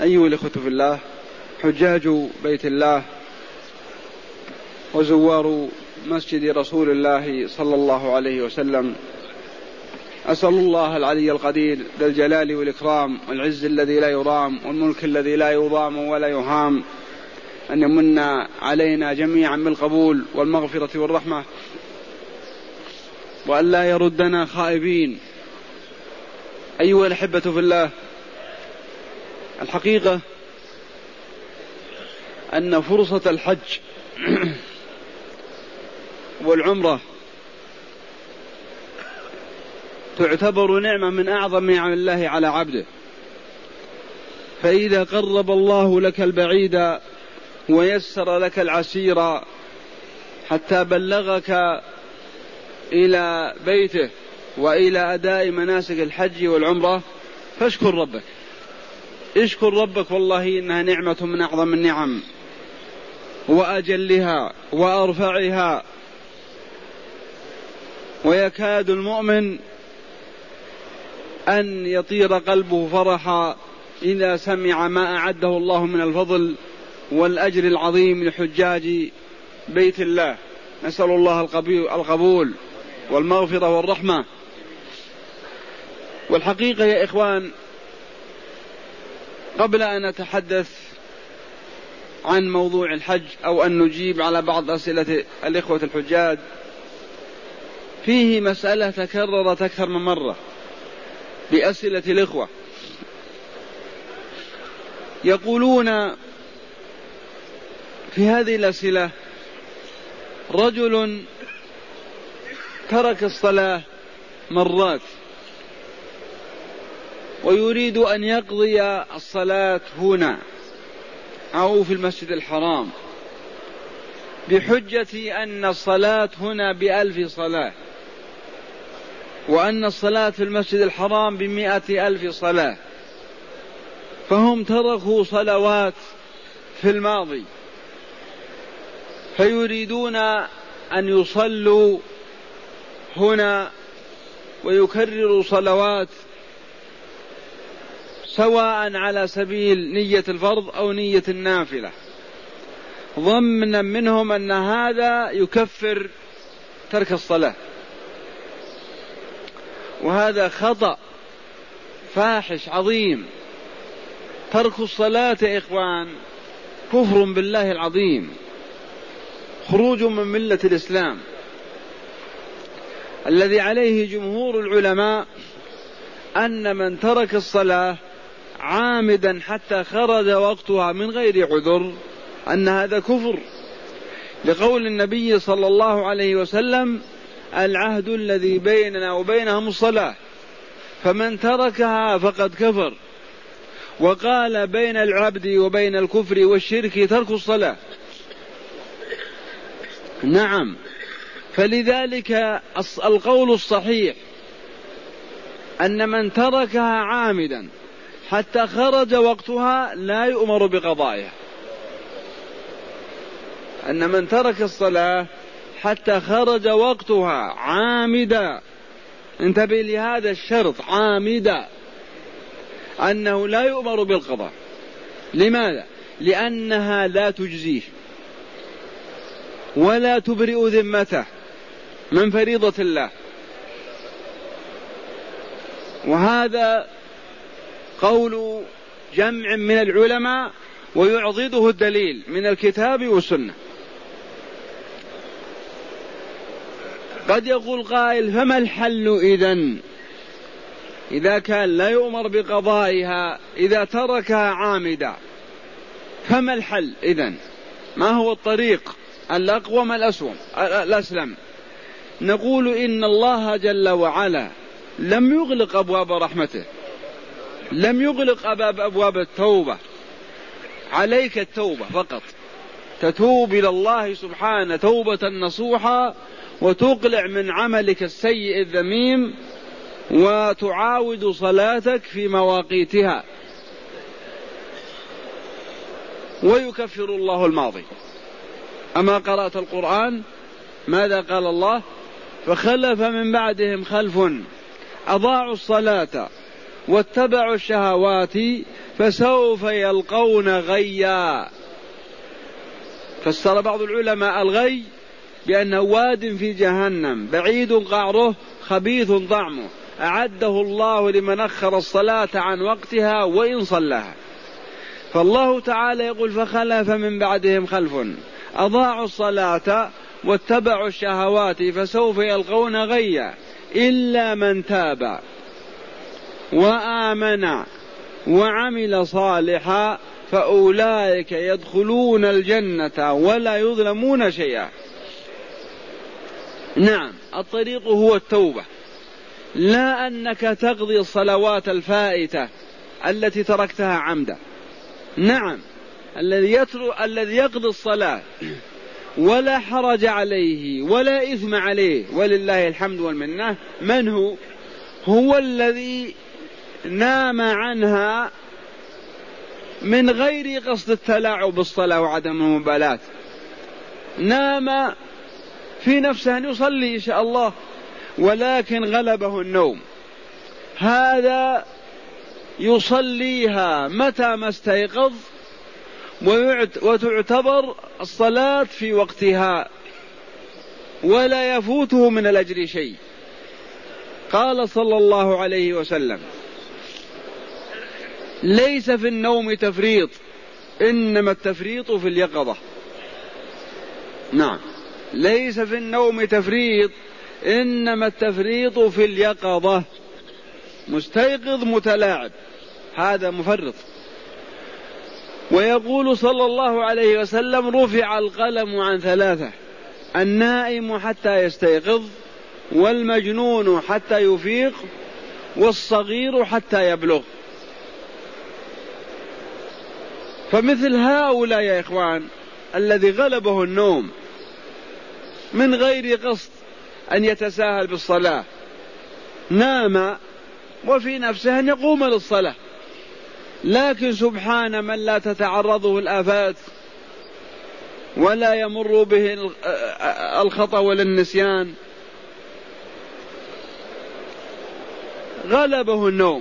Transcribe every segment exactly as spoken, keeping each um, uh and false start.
أيها الإخوة في الله، حجاج بيت الله وزوار مسجد رسول الله صلى الله عليه وسلم، أسأل الله العلي القدير ذا الجلال والإكرام والعز الذي لا يرام والملك الذي لا يضام ولا يهام أن يمن علينا جميعا بالقبول والمغفرة والرحمة، وأن لا يردنا خائبين. أيها الأحبة في الله، الحقيقة أن فرصة الحج والعمرة تعتبر نعمة من أعظم نعم الله على عبده، فإذا قرب الله لك البعيد ويسر لك العسير حتى بلغك إلى بيته وإلى أداء مناسك الحج والعمرة فاشكر ربك، اشكر ربك، والله إنها نعمة من أعظم النعم وأجلها وأرفعها. ويكاد المؤمن أن يطير قلبه فرحا إذا سمع ما أعده الله من الفضل والأجر العظيم لحجاج بيت الله. نسأل الله القبول والمغفرة والرحمة. والحقيقة يا إخوان، قبل أن نتحدث عن موضوع الحج أو أن نجيب على بعض أسئلة الإخوة الحجاج، فيه مسألة تكررت أكثر من مرة بأسئلة الإخوة. يقولون في هذه الأسئلة: رجل ترك الصلاة مرات ويريد أن يقضي الصلاة هنا أو في المسجد الحرام بحجة أن الصلاة هنا بألف صلاة وأن الصلاة في المسجد الحرام بمئة ألف صلاة، فهم تركوا صلوات في الماضي فيريدون أن يصلوا هنا ويكرروا صلوات سواء على سبيل نية الفرض أو نية النافلة، ظنا منهم أن هذا يكفر ترك الصلاة. وهذا خطأ فاحش عظيم. ترك الصلاة يا إخوان كفر بالله العظيم، خروج من ملة الإسلام. الذي عليه جمهور العلماء أن من ترك الصلاة عامدا حتى خرج وقتها من غير عذر أن هذا كفر، لقول النبي صلى الله عليه وسلم: العهد الذي بيننا وبينهم الصلاة، فمن تركها فقد كفر. وقال: بين العبد وبين الكفر والشرك ترك الصلاة. نعم، فلذلك القول الصحيح أن من تركها عامدا حتى خرج وقتها لا يؤمر بقضائها. أن من ترك الصلاة حتى خرج وقتها عامدا، انتبه لهذا الشرط، عامدا، أنه لا يؤمر بالقضاء. لماذا؟ لأنها لا تجزيه ولا تبرئ ذمته من فريضة الله. وهذا قول جمع من العلماء ويعضده الدليل من الكتاب والسنة. قد يقول قائل: فما الحل إذن إذا كان لا يؤمر بقضائها إذا تركها عامدا؟ فما الحل إذن؟ ما هو الطريق الأقوم الأسوم الأسلم؟ نقول: إن الله جل وعلا لم يغلق أبواب رحمته، لم يغلق أبواب التوبة. عليك التوبة فقط، تتوب إلى الله سبحانه توبة نصوحا وتقلع من عملك السيء الذميم وتعاود صلاتك في مواقيتها، ويكفر الله الماضي. أما قرأت القرآن ماذا قال الله؟ فخلف من بعدهم خلف أضاعوا الصلاة واتبعوا الشهوات فسوف يلقون غيا. فسر بعض العلماء الغي بأنه واد في جهنم بعيد قعره خبيث طعمه، أعده الله لمن أخر الصلاة عن وقتها وإن صلىها. فالله تعالى يقول فخلف من بعدهم خلف أضاعوا الصلاة واتبعوا الشهوات فسوف يلقون غيا إلا من تاب وآمن وعمل صالحا فأولئك يدخلون الجنة ولا يظلمون شيئا. نعم، الطريق هو التوبة، لا أنك تقضي الصلوات الفائتة التي تركتها عمدا. نعم، الذي يترك الذي يقضي الصلاة ولا حرج عليه ولا إثم عليه ولله الحمد والمنة، من هو؟ هو الذي نام عنها من غير قصد التلاعب بالصلاة وعدم المبالاة، نام في نفسه أن يصلي إن شاء الله ولكن غلبه النوم، هذا يصليها متى ما استيقظ وتعتبر الصلاة في وقتها ولا يفوته من الأجر شيء. قال صلى الله عليه وسلم ليس في النوم تفريط إنما التفريط في اليقظة. نعم، ليس في النوم تفريط إنما التفريط في اليقظة. مستيقظ متلاعب هذا مفرط. ويقول صلى الله عليه وسلم رفع القلم عن ثلاثة: النائم حتى يستيقظ، والمجنون حتى يفيق، والصغير حتى يبلغ. فمثل هؤلاء يا إخوان الذي غلبه النوم من غير قصد أن يتساهل بالصلاة، نام وفي نفسه أن يقوم للصلاة، لكن سبحان من لا تتعرضه الآفات ولا يمر به الخطأ ولا النسيان، غلبه النوم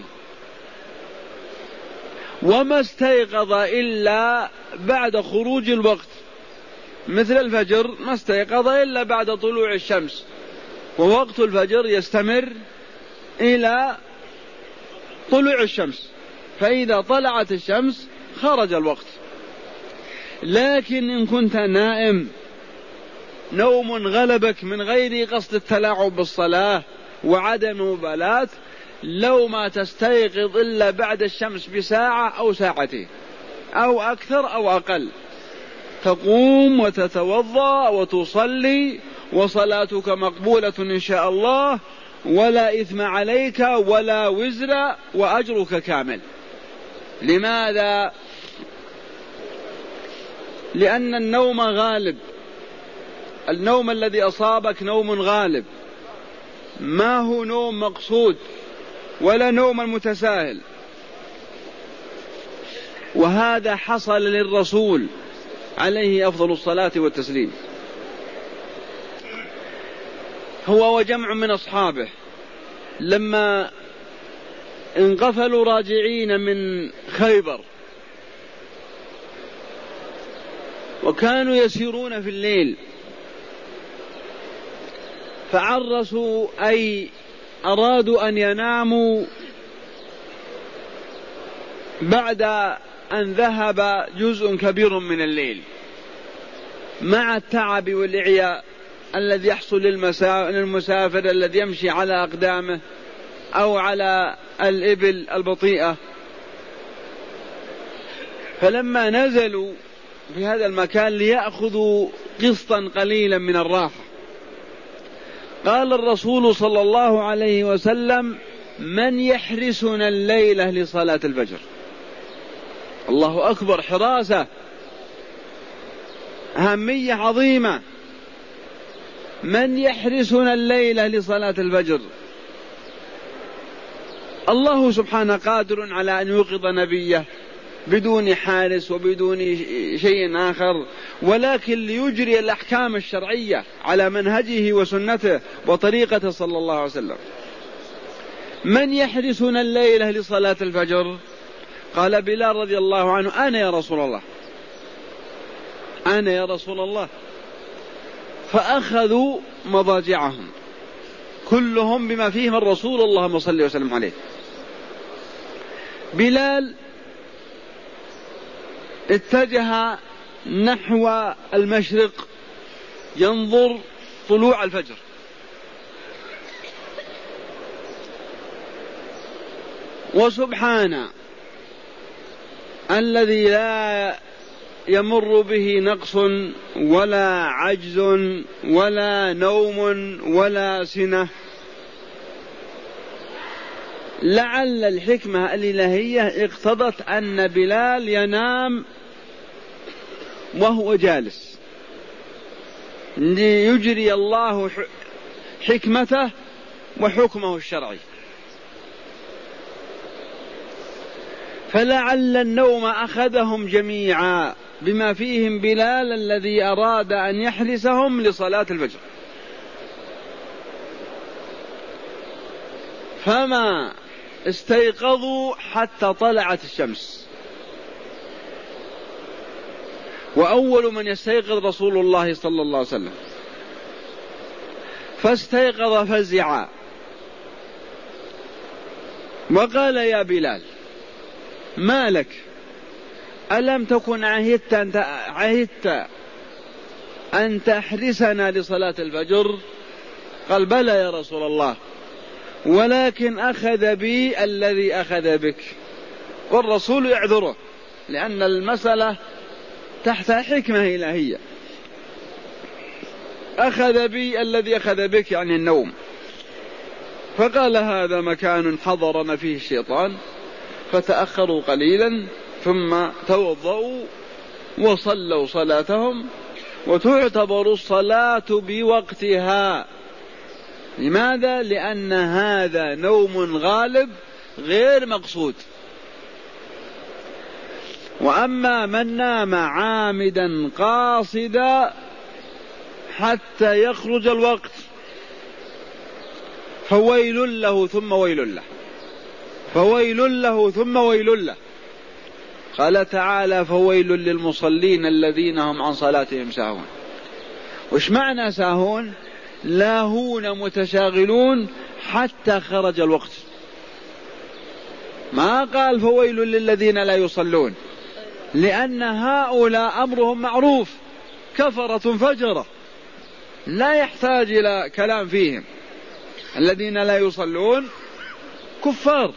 وما استيقظ إلا بعد خروج الوقت، مثل الفجر ما استيقظ إلا بعد طلوع الشمس، ووقت الفجر يستمر إلى طلوع الشمس، فإذا طلعت الشمس خرج الوقت. لكن إن كنت نائم نوم غلبك من غير قصد التلاعب بالصلاة وعدم مبالاة، لو ما تستيقظ إلا بعد الشمس بساعة أو ساعتين أو أكثر أو أقل، تقوم وتتوضأ وتصلي وصلاتك مقبولة إن شاء الله، ولا إثم عليك ولا وزر، وأجرك كامل. لماذا؟ لأن النوم غالب، النوم الذي أصابك نوم غالب، ما هو نوم مقصود ولا نوم المتساهل. وهذا حصل للرسول عليه أفضل الصلاة والتسليم، هو وجمع من أصحابه لما انقفلوا راجعين من خيبر وكانوا يسيرون في الليل، فعرسوا أي أرادوا أن يناموا بعد أن ذهب جزء كبير من الليل، مع التعب والإعياء الذي يحصل للمسافر الذي يمشي على أقدامه أو على الإبل البطيئة. فلما نزلوا في هذا المكان ليأخذوا قسطا قليلا من الراحة، قال الرسول صلى الله عليه وسلم: من يحرسنا الليلة لصلاة الفجر؟ الله أكبر، حراسة، أهمية عظيمة. من يحرسنا الليلة لصلاة الفجر؟ الله سبحانه قادر على أن يوقظ نبيه بدون حارس وبدون شيء آخر، ولكن ليجري الأحكام الشرعية على منهجه وسنته وطريقته صلى الله عليه وسلم. من يحرسنا الليلة لصلاة الفجر؟ قال بلال رضي الله عنه: أنا يا رسول الله، أنا يا رسول الله. فأخذوا مضاجعهم كلهم بما فيهم الرسول اللهم صل وسلم عليه. بلال اتجه نحو المشرق ينظر طلوع الفجر، وسبحان الذي لا يمر به نقص ولا عجز ولا نوم ولا سنة. لعل الحكمة الإلهية اقتضت أن بلال ينام وهو جالس ليجري الله حكمته وحكمه الشرعي، فلعل النوم أخذهم جميعا بما فيهم بلال الذي أراد أن يحرسهم لصلاة الفجر، فما استيقظوا حتى طلعت الشمس. وأول من يستيقظ رسول الله صلى الله عليه وسلم، فاستيقظ فزعا وقال: يا بلال ما لك؟ ألم تكن عهدت أن عهدت أن تحرسنا لصلاة الفجر؟ قال: بلى يا رسول الله، ولكن أخذ بي الذي أخذ بك. والرسول يعذره لأن المسألة تحت حكمة إلهية. أخذ بي الذي أخذ بك يعني النوم. فقال: هذا مكان حضرنا فيه الشيطان. فتأخروا قليلا ثم توضؤوا وصلوا صلاتهم، وتعتبر الصلاة بوقتها. لماذا؟ لأن هذا نوم غالب غير مقصود. وأما من نام عامدا قاصدا حتى يخرج الوقت فويل له ثم ويل له، فويل له ثم ويل له. قال تعالى: فويل للمصلين الذين هم عن صلاتهم ساهون. وش معنى ساهون؟ لاهون متشاغلون حتى خرج الوقت. ما قال فويل للذين لا يصلون، لأن هؤلاء أمرهم معروف، كفرة فجرة لا يحتاج إلى كلام فيهم. الذين لا يصلون كفار،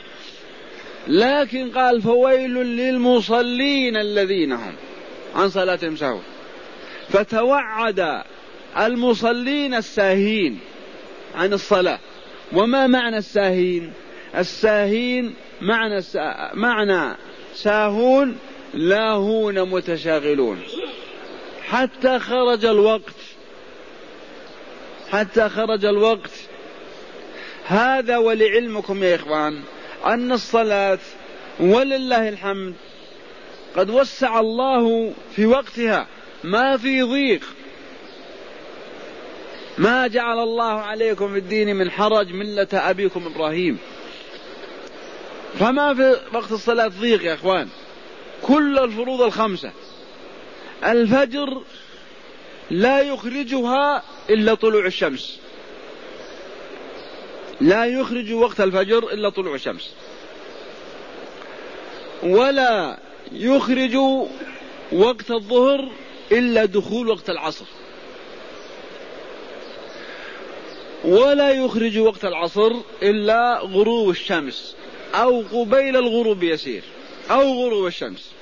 لكن قال فويل للمصلين الذين هم عن صلاتهم ساهون، فتوعد المصلين الساهين عن الصلاة. وما معنى الساهين؟ الساهين معنى سا... معنى ساهون لاهون متشاغلون حتى خرج الوقت، حتى خرج الوقت. هذا ولعلمكم يا إخوان أن الصلاة ولله الحمد قد وسع الله في وقتها، ما في ضيق. ما جعل الله عليكم في الدين من حرج، ملة أبيكم إبراهيم. فما في وقت الصلاة ضيق يا إخوان. كل الفروض الخمسة الفجر لا يخرجها إلا طلوع الشمس، لا يخرج وقت الفجر إلا طلوع الشمس، ولا يخرج وقت الظهر إلا دخول وقت العصر، ولا يخرج وقت العصر إلا غروب الشمس أو قبيل الغروب يسير أو غروب الشمس،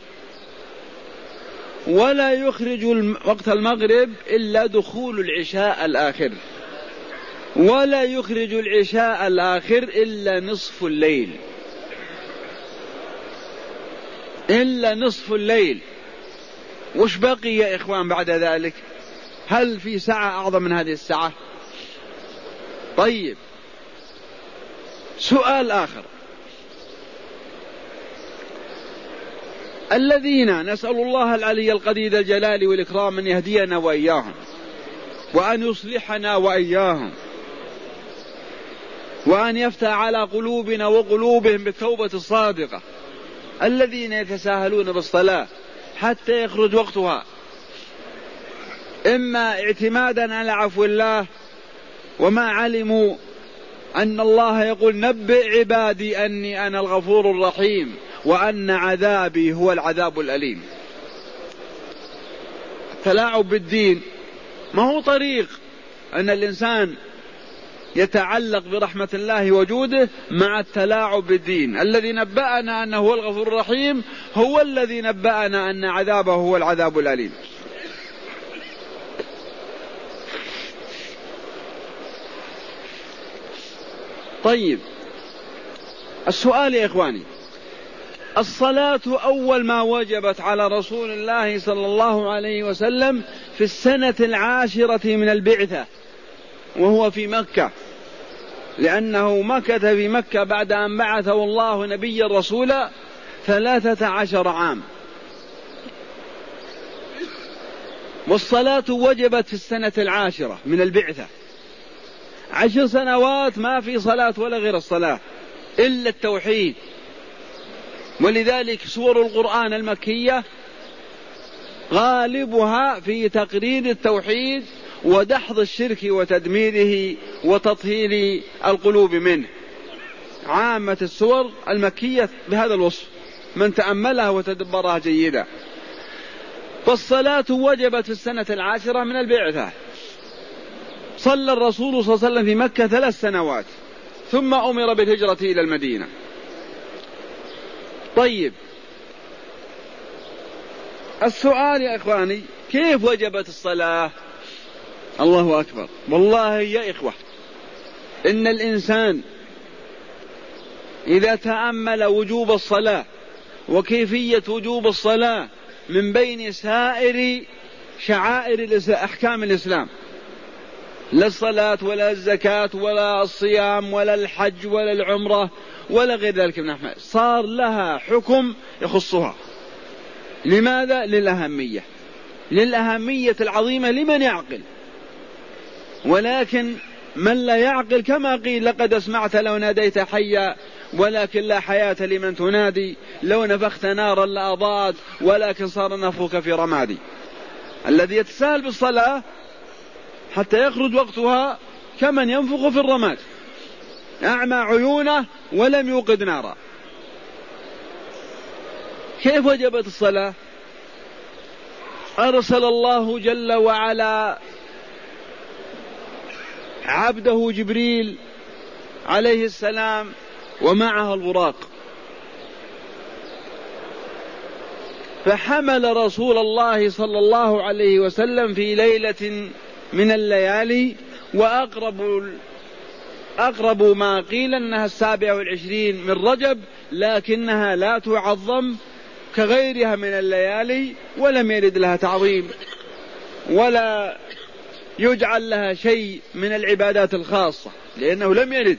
ولا يخرج وقت المغرب إلا دخول العشاء الآخر، ولا يخرج العشاء الآخر إلا نصف الليل، إلا نصف الليل. وش بقي يا إخوان بعد ذلك؟ هل في ساعة أعظم من هذه الساعة؟ طيب، سؤال آخر. الذين نسأل الله العلي القدير الجلال والإكرام أن يهدينا وإياهم، وأن يصلحنا وإياهم، وأن يفتح على قلوبنا وقلوبهم بالتوبة الصادقة، الذين يتساهلون بالصلاة حتى يخرج وقتها، إما اعتمادا على عفو الله وما علموا أن الله يقول نبئ عبادي أني أنا الغفور الرحيم وأن عذابي هو العذاب الأليم. التلاعب بالدين ما هو طريق أن الإنسان يتعلق برحمة الله وجوده مع التلاعب بالدين. الذي نبأنا أنه هو الغفور الرحيم هو الذي نبأنا أن عذابه هو العذاب الأليم. طيب، السؤال يا إخواني، الصلاة أول ما وجبت على رسول الله صلى الله عليه وسلم في السنة العاشرة من البعثة وهو في مكة، لأنه مكث في مكة بعد أن بعثه الله نبيا رسولا ثلاثة عشر عام، والصلاة وجبت في السنة العاشرة من البعثة. عشر سنوات ما في صلاة ولا غير الصلاة إلا التوحيد، ولذلك سور القرآن المكية غالبها في تقرير التوحيد ودحض الشرك وتدميره وتطهير القلوب منه. عامة السور المكية بهذا الوصف من تأملها وتدبرها جيدا. فالصلاة وجبت في السنة العاشرة من البعثة. صلى الرسول صلى الله عليه وسلم في مكة ثلاث سنوات ثم أمر بالهجرة إلى المدينة. طيب، السؤال يا إخواني، كيف وجبت الصلاة؟ الله أكبر. والله يا إخوة، إن الإنسان إذا تأمل وجوب الصلاة وكيفية وجوب الصلاة من بين سائر شعائر أحكام الإسلام، لا الصلاة ولا الزكاة ولا الصيام ولا الحج ولا العمرة ولا غير ذلك من أحكام، صار لها حكم يخصها. لماذا؟ للأهمية، للأهمية العظيمة لمن يعقل. ولكن من لا يعقل كما قيل لقد اسمعت لو ناديت حيا ولكن لا حياة لمن تنادي، لو نفخت نارا لأضاءت ولكن صار نفخك في رمادي. الذي يتساهل بالصلاة حتى يخرج وقتها كمن ينفخ في الرماد، أعمى عيونه ولم يوقد نارا. كيف وجبت الصلاة؟ أرسل الله جل وعلا عبده جبريل عليه السلام ومعه البراق، فحمل رسول الله صلى الله عليه وسلم في ليلة من الليالي، وأقرب أقرب ما قيل أنها السابعة والعشرين من رجب، لكنها لا تعظم كغيرها من الليالي، ولم يرد لها تعظيم ولا يجعل لها شيء من العبادات الخاصة لأنه لم يرد.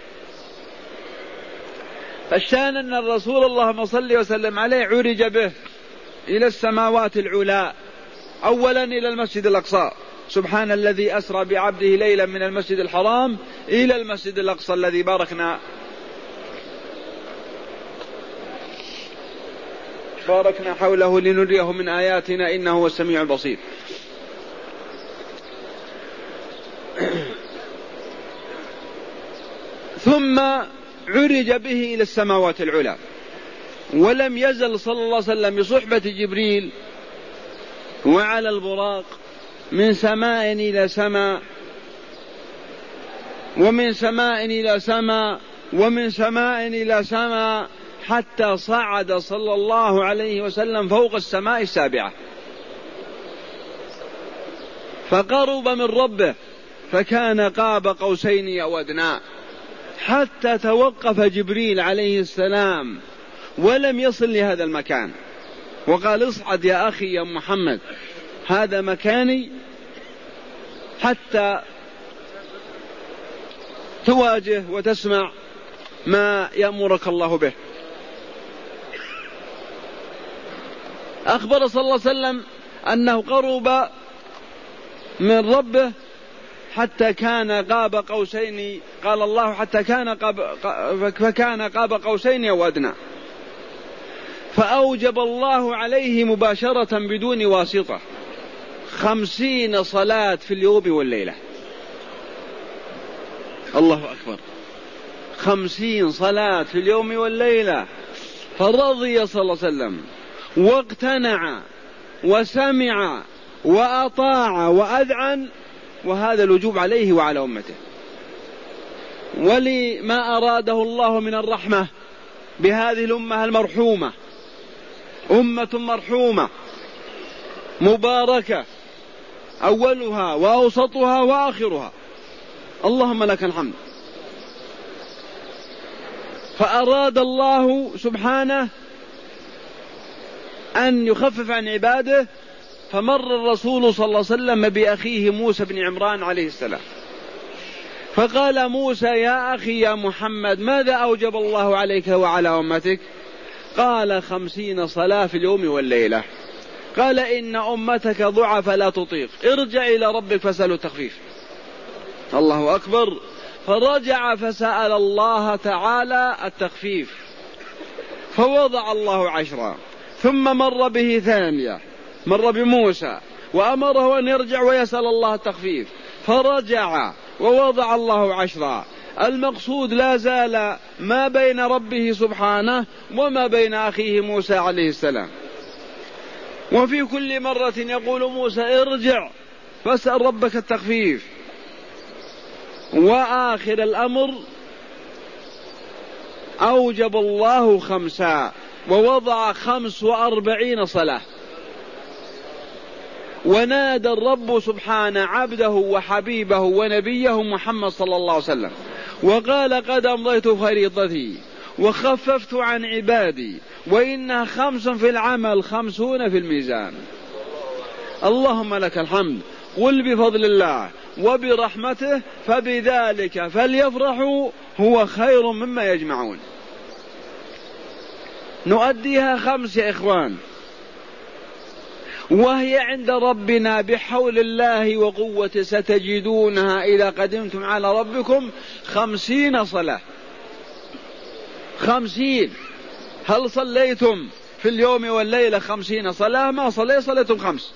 فالشان أن الرسول اللهم صل وسلم عليه عرج به إلى السماوات العلى، أولا إلى المسجد الأقصى، سبحان الذي أسرى بعبده ليلا من المسجد الحرام إلى المسجد الأقصى الذي باركنا باركنا حوله لنريه من آياتنا إنه هو السميع البصير. ثم عرج به إلى السماوات العلى، ولم يزل صلى الله عليه وسلم بصحبة جبريل وعلى البراق من سماء إلى سماء، ومن سماء إلى سماء، ومن سماء إلى سماء، حتى صعد صلى الله عليه وسلم فوق السماء السابعة، فقرب من ربه فكان قاب قوسين أو أدنى، حتى توقف جبريل عليه السلام ولم يصل لهذا المكان، وقال اصعد يا أخي يا محمد هذا مكاني حتى تواجه وتسمع ما يأمرك الله به. أخبر صلى الله عليه وسلم أنه قرب من ربه حتى كان قاب قوسين، قال الله حتى كان قاب فكان قاب قوسين أو أدنى. فأوجب الله عليه مباشرة بدون واسطة خمسين صلاة في اليوم والليلة. الله أكبر، خمسين صلاة في اليوم والليلة. فرضي صلى الله عليه وسلم واقتنع وسمع وأطاع وأذعن، وهذا الوجوب عليه وعلى أمته. ولما أراده الله من الرحمة بهذه الأمة المرحومة، أمة مرحومة مباركة أولها وأوسطها وآخرها، اللهم لك الحمد. فأراد الله سبحانه أن يخفف عن عباده، فمر الرسول صلى الله عليه وسلم بأخيه موسى بن عمران عليه السلام، فقال موسى: يا أخي يا محمد، ماذا أوجب الله عليك وعلى أمتك؟ قال: خمسين صلاة في اليوم والليلة. قال: إن أمتك ضعف لا تطيق، ارجع إلى ربك فسأله التخفيف. الله أكبر. فرجع فسأل الله تعالى التخفيف، فوضع الله عشرا، ثم مر به ثانية، مر بموسى وأمره أن يرجع ويسأل الله التخفيف، فرجع ووضع الله عشرا. المقصود لا زال ما بين ربه سبحانه وما بين أخيه موسى عليه السلام. وفي كل مرة يقول موسى: ارجع فاسأل ربك التخفيف. وآخر الأمر أوجب الله خمسا، ووضع خمس وأربعين صلاة. ونادى الرب سبحانه عبده وحبيبه ونبيه محمد صلى الله عليه وسلم وقال: قد أمضيت فريضتي وخففت عن عبادي، وإنها خمس في العمل خمسون في الميزان. اللهم لك الحمد. قل بفضل الله وبرحمته فبذلك فليفرحوا هو خير مما يجمعون. نؤديها خمس يا إخوان، وهي عند ربنا بحول الله وقوته ستجدونها إذا قدمتم على ربكم خمسين صلاة. خمسين. هل صليتم في اليوم والليلة خمسين صلاة؟ ما صليت، صليتم خمس،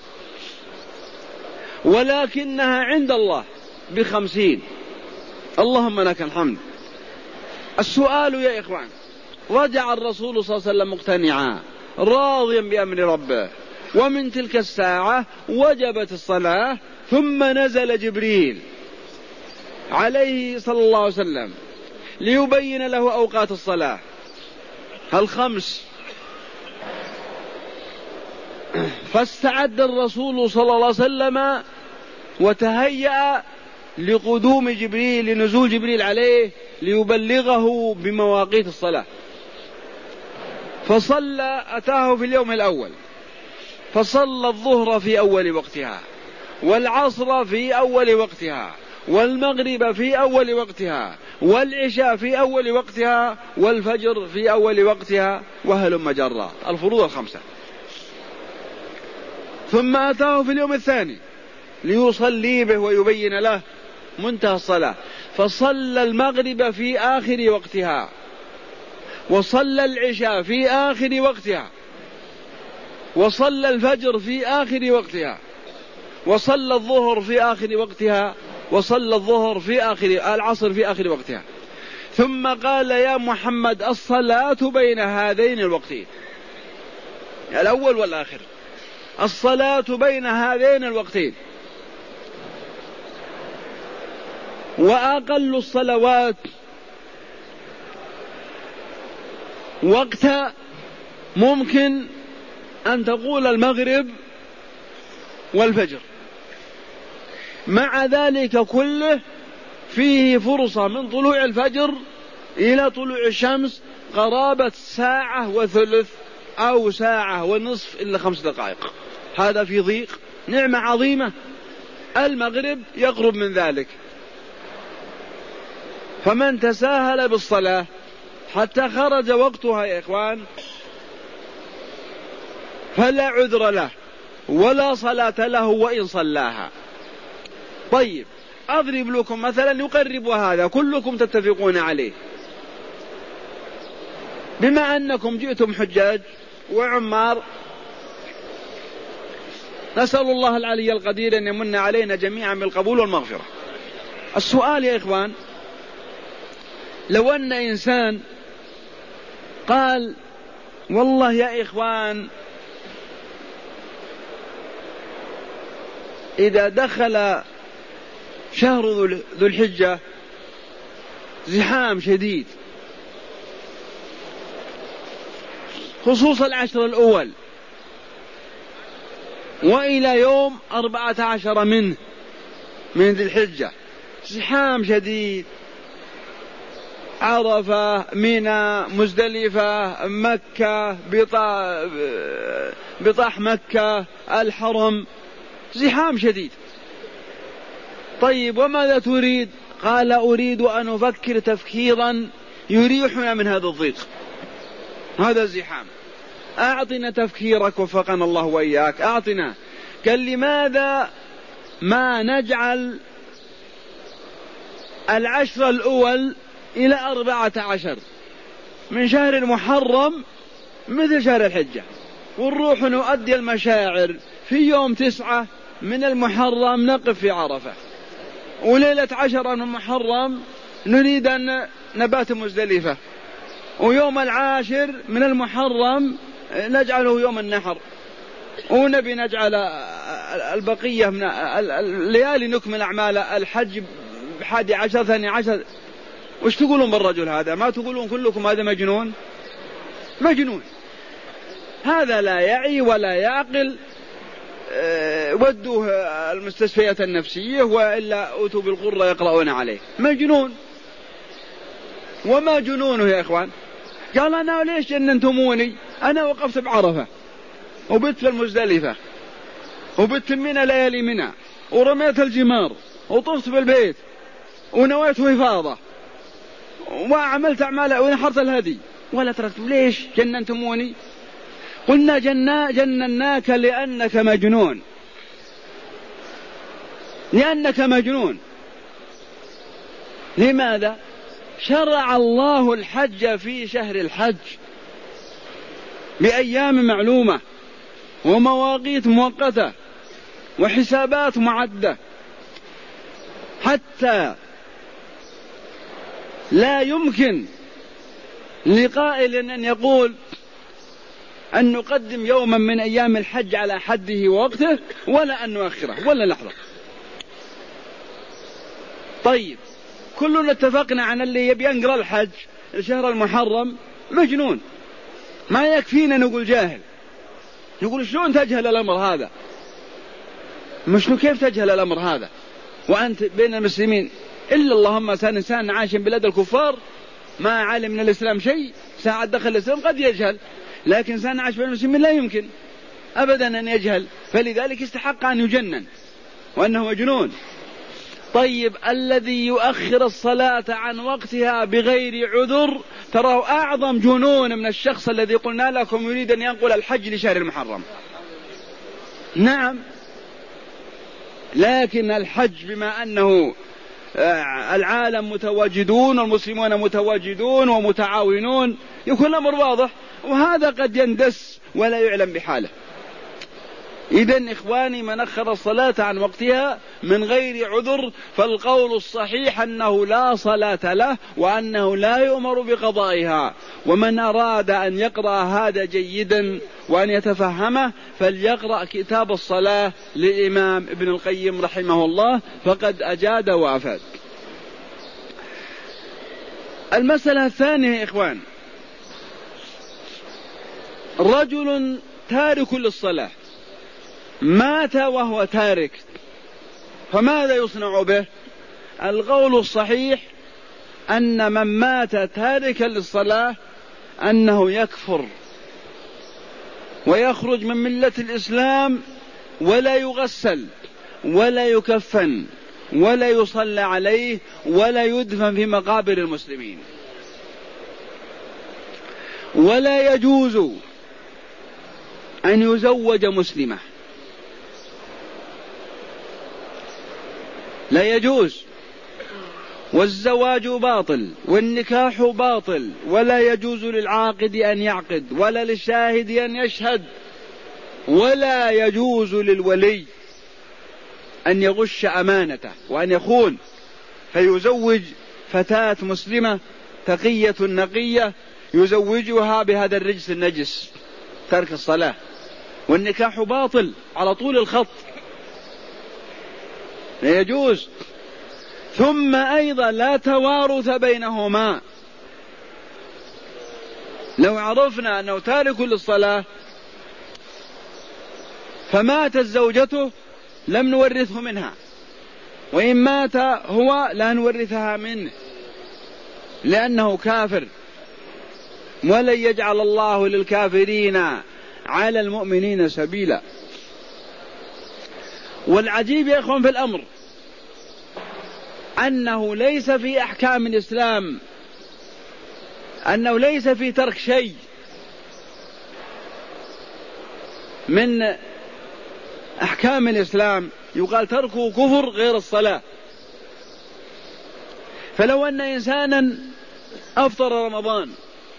ولكنها عند الله بخمسين. اللهم لك الحمد. السؤال يا إخوان: رجع الرسول صلى الله عليه وسلم مقتنعا راضيا بأمر ربه، ومن تلك الساعة وجبت الصلاة، ثم نزل جبريل عليه صلى الله عليه وسلم ليبين له أوقات الصلاة الخمس. فاستعد الرسول صلى الله عليه وسلم وتهيأ لقدوم جبريل، لنزول جبريل عليه ليبلغه بمواقيت الصلاة. فصلى، أتاه في اليوم الأول فصلى الظهر في أول وقتها، والعصر في أول وقتها، والمغرب في أول وقتها، والعشاء في أول وقتها، والفجر في أول وقتها، وهلم جرا، الفروض الخمسة. ثم أتاه في اليوم الثاني ليصلي به ويبين له منتهى الصلاة، فصلى المغرب في آخر وقتها، وصلى العشاء في آخر وقتها، وصلى الفجر في آخر وقتها، وصلى الظهر في آخر وقتها، وصلى الظهر في آخر العصر في آخر وقتها. ثم قال: يا محمد، الصلاة بين هذين الوقتين، الأول والآخر، الصلاة بين هذين الوقتين. وأقل الصلوات وقت ممكن أن تقول المغرب والفجر، مع ذلك كله فيه فرصة من طلوع الفجر إلى طلوع الشمس قرابة ساعة وثلث أو ساعة ونصف إلا خمس دقائق. هذا في ضيق، نعمة عظيمة. المغرب يقرب من ذلك. فمن تساهل بالصلاة حتى خرج وقتها يا إخوان فلا عذر له ولا صلاة له وإن صلاها. طيب، أضرب لكم مثلا يقرب هذا كلكم تتفقون عليه. بما أنكم جئتم حجاج وعمار. نسأل الله العلي القدير أن يمن علينا جميعا بالقبول والمغفرة. السؤال يا إخوان، لو أن إنسان قال والله يا إخوان إذا دخل شهر ذو الحجة زحام شديد خصوص العشر الأول وإلى يوم أربعة عشر منه من ذي الحجة زحام شديد، عرفة، منى، مزدلفة، مكة، بطاح مكة، الحرم، زحام شديد. طيب وماذا تريد؟ قال أريد أن أفكر تفكيرا يريحنا من هذا الضيق، هذا الزحام. أعطنا تفكيرك وفقنا الله وإياك، أعطنا. قال لماذا ما نجعل العشر الأول إلى أربعة عشر من شهر المحرم مثل شهر الحجة، ونروح نؤدي المشاعر في يوم تسعة من المحرم نقف في عرفة، وليلة عشرة من المحرم نريد أن نبات مزدلفة، ويوم العاشر من المحرم نجعله يوم النحر، ونبي نجعل البقية من الليالي نكمل أعمال الحج بحادي عشر ثاني عشر. وش تقولون بالرجل هذا؟ ما تقولون كلكم هذا مجنون؟ مجنون، هذا لا يعي ولا يعقل. أه ودوه المستشفيات النفسية وإلا أوتوا بالقرة يقرؤون عليه. مجنون. وما جنونه يا إخوان؟ قال أنا ليش جننتموني؟ أنا وقفت بعرفة وبت في المزدلفة وبت منى ليالي منى ورميت الجمار وطفت بالبيت ونويت إفاضة وعملت أعمال ونحرت الهدي ولا تركت، ليش جننتموني؟ قلنا جنا جنناك لأنك مجنون، لأنك مجنون. لماذا؟ شرع الله الحج في شهر الحج بأيام معلومة ومواقيت مؤقتة وحسابات معدة، حتى لا يمكن لقائل أن يقول أن نقدم يوما من أيام الحج على حده ووقته ولا أن نؤخره ولا لحظة. طيب كلنا اتفقنا عن اللي يبي ينقر الحج الشهر المحرم مجنون، ما يكفينا نقول جاهل. نقول شلون تجهل الأمر هذا؟ مش كيف تجهل الأمر هذا وأنت بين المسلمين؟ إلا اللهم إنسان عايش بلاد الكفار ما عالم من الإسلام شيء، ساعة دخل الإسلام قد يجهل، لكن إنسان عايش بين المسلمين لا يمكن أبدا أن يجهل، فلذلك استحق أن يجنن وأنه مجنون. طيب الذي يؤخر الصلاة عن وقتها بغير عذر تراه أعظم جنون من الشخص الذي قلنا لكم يريد أن ينقل الحج لشهر المحرم. نعم، لكن الحج بما أنه العالم متواجدون والمسلمون متواجدون ومتعاونون يكون الأمر واضح، وهذا قد يندس ولا يعلم بحاله. إذن إخواني من أخر الصلاة عن وقتها من غير عذر فالقول الصحيح أنه لا صلاة له وأنه لا يؤمر بقضائها. ومن أراد أن يقرأ هذا جيدا وأن يتفهمه فليقرأ كتاب الصلاة للإمام ابن القيم رحمه الله فقد أجاد وأفاد. المسألة الثانية يا إخوان، رجل تارك للصلاة مات وهو تارك، فماذا يصنع به؟ القول الصحيح أن من مات تاركا للصلاة أنه يكفر ويخرج من ملة الإسلام ولا يغسل ولا يكفن ولا يصلى عليه ولا يدفن في مقابر المسلمين، ولا يجوز أن يزوج مسلمة، لا يجوز، والزواج باطل والنكاح باطل، ولا يجوز للعاقد أن يعقد ولا للشاهد أن يشهد، ولا يجوز للولي أن يغش أمانته وأن يخون فيزوج فتاة مسلمة تقية نقية يزوجها بهذا الرجس النجس، ترك الصلاة. والنكاح باطل على طول الخط، لا يجوز. ثم أيضا لا توارث بينهما. لو عرفنا أنه تارك للصلاة فماتت زوجته لم نورثه منها، وإن مات هو لا نورثها منه لأنه كافر، ولن يجعل الله للكافرين على المؤمنين سبيلا. والعجيب يا إخوان في الأمر أنه ليس في أحكام الإسلام، أنه ليس في ترك شيء من أحكام الإسلام يقال تركه كفر غير الصلاة. فلو أن إنسانا أفطر رمضان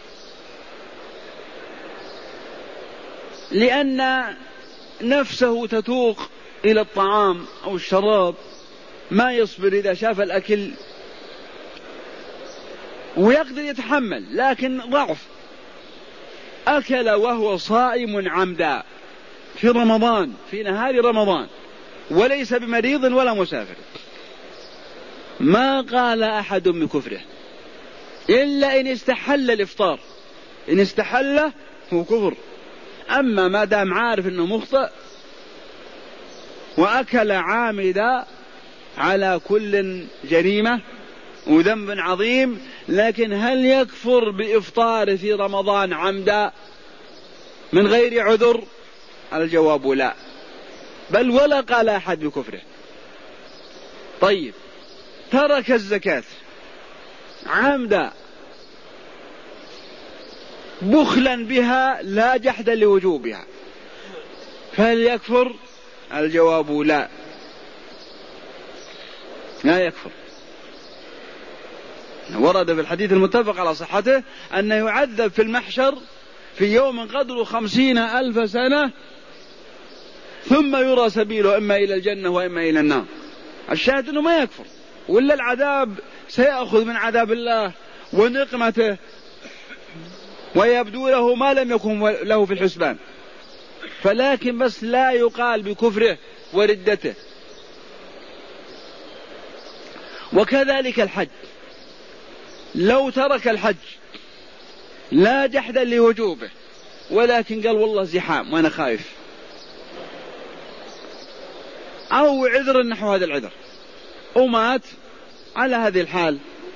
لأن نفسه تتوق إلى الطعام أو الشراب، ما يصبر إذا شاف الأكل ويقدر يتحمل، لكن ضعف، أكل وهو صائم عمدا في رمضان في نهار رمضان وليس بمريض ولا مسافر، ما قال أحد بكفره إلا إن استحل الإفطار، إن استحل هو كفر. أما ما دام عارف أنه مخطئ وأكل عامدا على كل جريمة وذنب عظيم، لكن هل يكفر بإفطار في رمضان عمدا من غير عذر؟ الجواب لا، بل ولا قال أحد بكفره. طيب، ترك الزكاة عمدا بخلا بها لا جحد لوجوبها، فهل يكفر؟ الجواب لا، لا يكفر. ورد في الحديث المتفق على صحته أنه يعذب في المحشر في يوم قدره خمسين ألف سنة ثم يرى سبيله إما إلى الجنة وإما إلى النار. الشاهد أنه ما يكفر، ولا العذاب سيأخذ من عذاب الله ونقمته ويبدو له ما لم يكن له في الحسبان، فلكن بس لا يقال بكفره وردته. وكذلك الحج، لو ترك الحج لا جحدا لوجوبه ولكن قال والله زحام وأنا خايف، أو عذر نحو هذا العذر ومات، على هذه الحال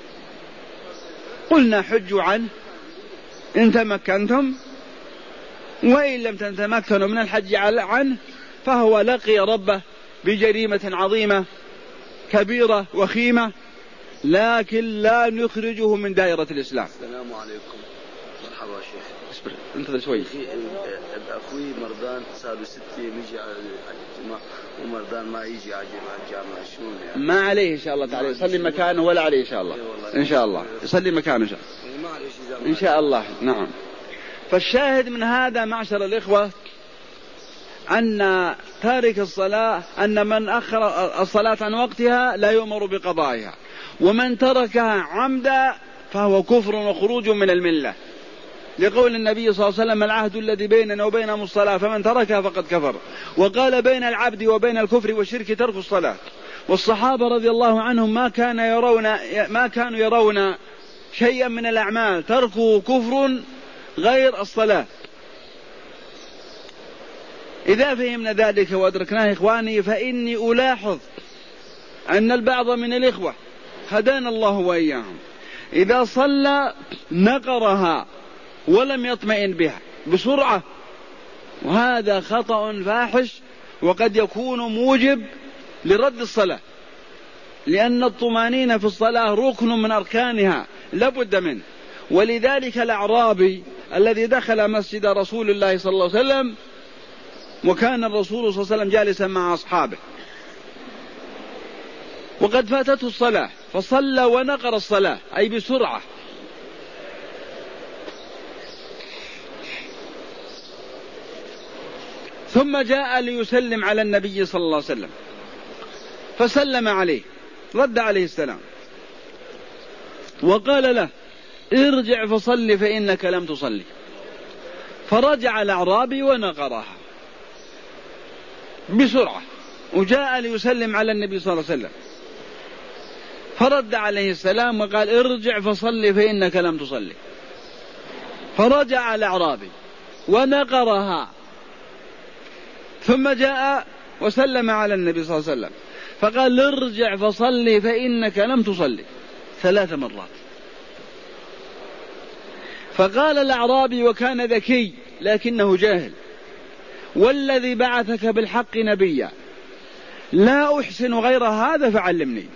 قلنا حجوا عنه إن تمكنتم، وإن لم تتمكنوا من الحج عنه فهو لقي ربه بجريمة عظيمة كبيرة وخيمة، لكن لا نخرجه من دائرة الإسلام. السلام عليكم. مرحبا شيخ. اصبر انتظر شوي. أخوي مرضان صار ست أيام يجي على الجماعة ومرضان ما يجي على الجامعة، شلون يعني؟ ما عليه إن شاء الله تعالى يصلي مكانه ولا عليه إن شاء الله. إن شاء الله يصلي مكانه إن شاء الله. إن شاء الله. نعم. فالشاهد من هذا معشر الإخوة أن تارك الصلاة، أن من أخر الصلاة عن وقتها لا يؤمر بقضائها، ومن تركها عمدا فهو كفر وخروج من الملة، لقول النبي صلى الله عليه وسلم العهد الذي بيننا وبينهم الصلاة فمن تركها فقد كفر. وقال بين العبد وبين الكفر والشرك ترك الصلاة. والصحابة رضي الله عنهم ما كان يرون ما كانوا يرون شيئا من الأعمال تركه كفر غير الصلاة. إذا فهمنا ذلك وأدركناه إخواني، فإني ألاحظ أن البعض من الإخوة هدانا الله وإياهم إذا صلى نقرها ولم يطمئن بها بسرعة، وهذا خطأ فاحش وقد يكون موجب لرد الصلاة، لأن الطمأنينة في الصلاة ركن من أركانها لابد منه. ولذلك الأعرابي الذي دخل مسجد رسول الله صلى الله عليه وسلم وكان الرسول صلى الله عليه وسلم جالسا مع أصحابه، وقد فاتته الصلاة فصلى ونقر الصلاة أي بسرعة. ثم جاء ليسلم على النبي صلى الله عليه وسلم فسلم عليه، رد عليه السلام وقال له ارجع فصل فإنك لم تصلي. فرجع الأعرابي ونقرها بسرعة وجاء ليسلم على النبي صلى الله عليه وسلم فرد عليه السلام وقال ارجع فصل فإنك لم تصلي. فرجع الأعرابي ونقرها ثم جاء وسلم على النبي صلى الله عليه وسلم فقال ارجع فصل فإنك لم تصلي ثلاث مرات. فقال الأعرابي وكان ذكي لكنه جاهل والذي بعثك بالحق نبيا لا أحسن غير هذا فعلمني.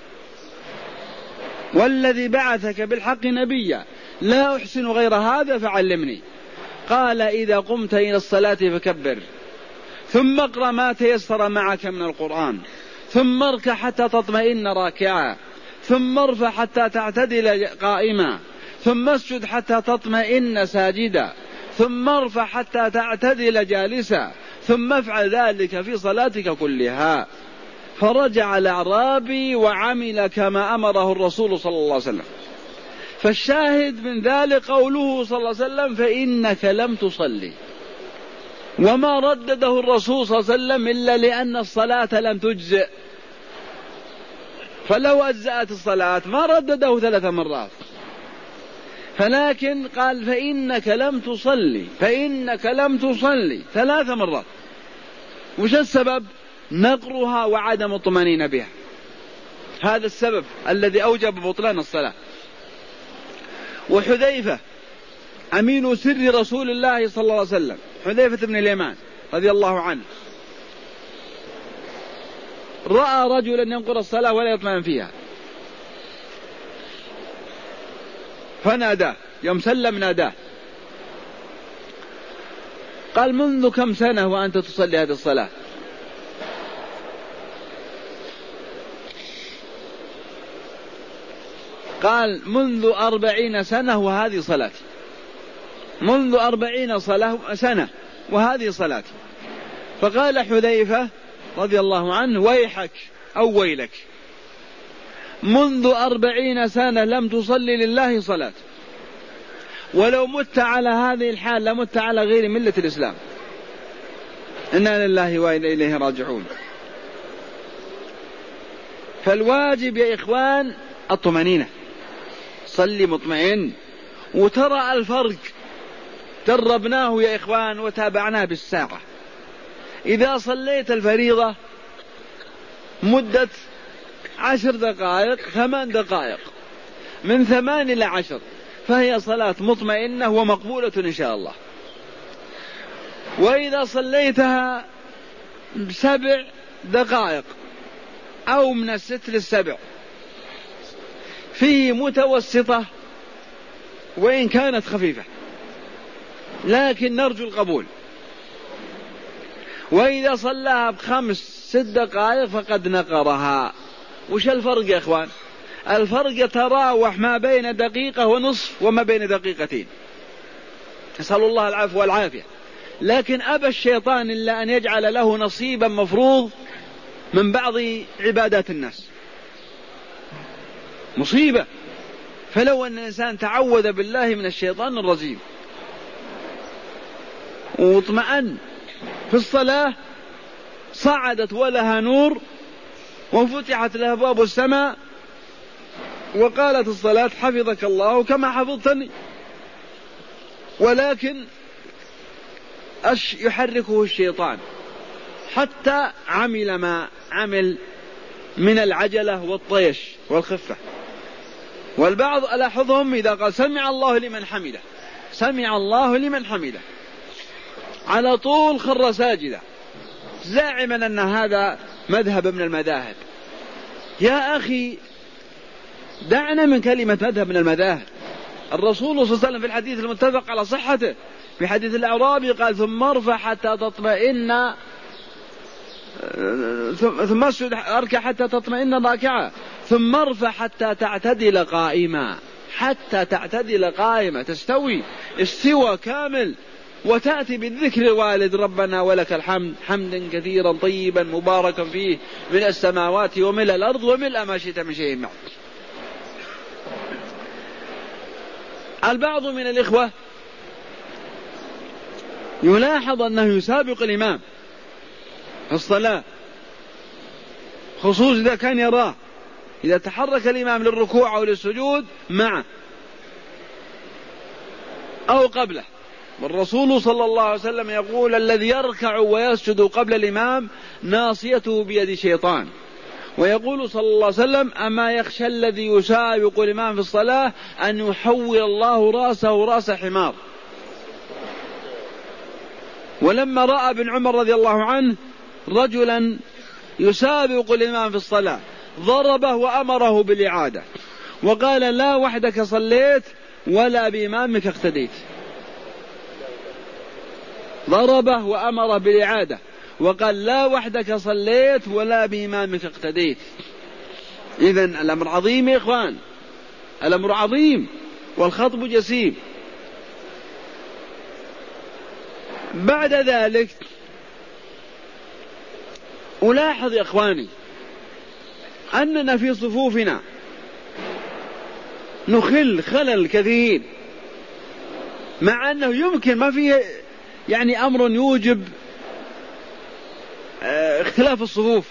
والذي بعثك بالحق نبيا لا أحسن غير هذا فعلمني. قال إذا قمت إلى الصلاة فكبر ثم اقرأ ما تيسر معك من القرآن ثم اركع حتى تطمئن راكعا ثم ارفع حتى تعتدل قائما ثم اسجد حتى تطمئن ساجدا ثم ارفع حتى تعتدل جالسا ثم افعل ذلك في صلاتك كلها. فرجع الأعرابي وعمل كما أمره الرسول صلى الله عليه وسلم. فالشاهد من ذلك قوله صلى الله عليه وسلم فإنك لم تصلي، وما ردده الرسول صلى الله عليه وسلم إلا لأن الصلاة لم تجزئ، فلو أجزأت الصلاة ما ردده ثلاث مرات، فلكن قال فإنك لم تصلي فإنك لم تصلي ثلاث مرات. وش السبب؟ نقرها وعدم الطمأنينة بها، هذا السبب الذي أوجب بطلان الصلاة. وحذيفة أمين سر رسول الله صلى الله عليه وسلم، حذيفة بن اليمان رضي الله عنه، رأى رجلا ينقر الصلاة ولا يطمئن فيها فناداه، يوم سلم ناداه قال منذ كم سنة وأنت تصلي هذه الصلاة؟ قال منذ أربعين سنة وهذه صلاتي، منذ أربعين سنة وهذه صلاتي. فقال حذيفة رضي الله عنه ويحك أو ويلك، منذ أربعين سنة لم تصلي لله صلاة، ولو مت على هذه الحال لمت على غير ملة الإسلام. إنا لله وإنا إليه راجعون. فالواجب يا إخوان الطمأنينة، صلي مطمئن. وترى الفرق جربناه يا إخوان وتابعناه بالساعة. إذا صليت الفريضة مدة عشر دقائق ثمان دقائق من ثمان إلى عشر فهي صلاة مطمئنة ومقبولة إن شاء الله. وإذا صليتها سبع دقائق أو من الست للسبع فيه متوسطة وإن كانت خفيفة لكن نرجو القبول. وإذا صلاها بخمس ست دقائق فقد نقرها. وش الفرق يا إخوان؟ الفرق يتراوح ما بين دقيقة ونصف وما بين دقيقتين، نسأل الله العفو والعافية. لكن أبى الشيطان إلا أن يجعل له نصيبا مفروض من بعض عبادات الناس، مصيبة. فلو أن الإنسان تعوذ بالله من الشيطان الرجيم واطمأن في الصلاة صعدت ولها نور وفتحت لها أبواب السماء وقالت الصلاة حفظك الله كما حفظتني. ولكن أش يحركه الشيطان حتى عمل ما عمل من العجلة والطيش والخفة. والبعض ألاحظهم إذا قال سمع الله لمن حمده سمع الله لمن حمده على طول خر ساجدا زاعما أن هذا مذهب من المذاهب. يا أخي دعنا من كلمة مذهب من المذاهب. الرسول صلى الله عليه وسلم في الحديث المتفق على صحته في حديث الأعرابي قال ثم ارفع حتى تطمئن ثم اسجد اركع حتى تطمئن راكعا ثم ارفع حتى تعتدل قائما، حتى تعتدل قائما، تستوي استوى كامل، وتأتي بالذكر الوالد ربنا ولك الحمد حمدا كثيرا طيبا مباركا فيه من السماوات وملء الأرض وملء ما شئت من شيء معه. البعض من الإخوة يلاحظ أنه يسابق الإمام في الصلاة، خصوصا إذا كان يراه إذا تحرك الإمام للركوع أو للسجود معه أو قبله. والرسول صلى الله عليه وسلم يقول الذي يركع ويسجد قبل الإمام ناصيته بيد شيطان. ويقول صلى الله عليه وسلم أما يخشى الذي يسابق الإمام في الصلاة أن يحول الله رأسه رأس حمار. ولما رأى ابن عمر رضي الله عنه رجلا يسابق الإمام في الصلاة ضربه وأمره بالإعادة وقال لا وحدك صليت ولا بإمامك اقتديت. ضربه وأمره بالإعادة وقال لا وحدك صليت ولا بإمامك اقتديت. إذن الأمر عظيم يا إخوان، الأمر عظيم والخطب جسيم. بعد ذلك ألاحظ يا إخواني أننا في صفوفنا نخل خلل كثير، مع أنه يمكن ما فيه يعني أمر يوجب اختلاف الصفوف،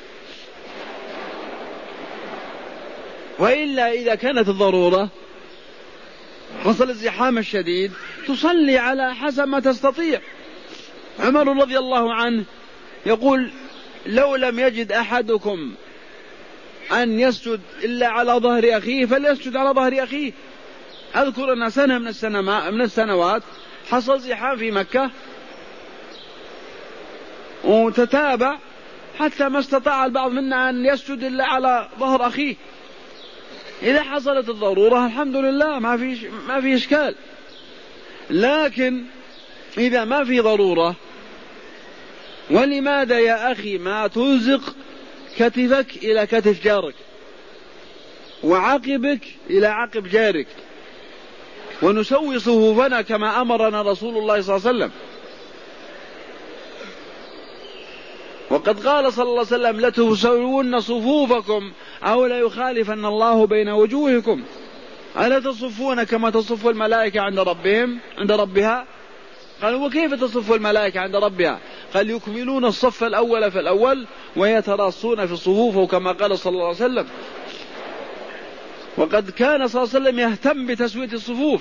وإلا إذا كانت الضرورة حصل الزحام الشديد تصلي على حسب ما تستطيع. عمر رضي الله عنه يقول لو لم يجد أحدكم أن يسجد إلا على ظهر أخيه فليسجد على ظهر أخيه. أذكر أن سنة من السنوات حصل زحام في مكة وتتابع حتى ما استطاع البعض منا أن يسجد إلا على ظهر أخيه. إذا حصلت الضرورة الحمد لله ما في ما في إشكال، لكن إذا ما في ضرورة ولماذا يا أخي ما تلزق كتفك إلى كتف جارك وعقبك إلى عقب جارك ونسوي صفوفنا كما أمرنا رسول الله صلى الله عليه وسلم. وقد قال صلى الله عليه وسلم لتسوون صفوفكم أو لا يخالفن الله بين وجوهكم. ألا تصفون كما تصف الملائكة عند ربهم عند ربها؟ قال وكيف تصف الملائكة عند ربها؟ قال يكملون الصف الأول في الأول ويتراصون في الصفوف كما قال صلى الله عليه وسلم. وقد كان صلى الله عليه وسلم يهتم بتسوية الصفوف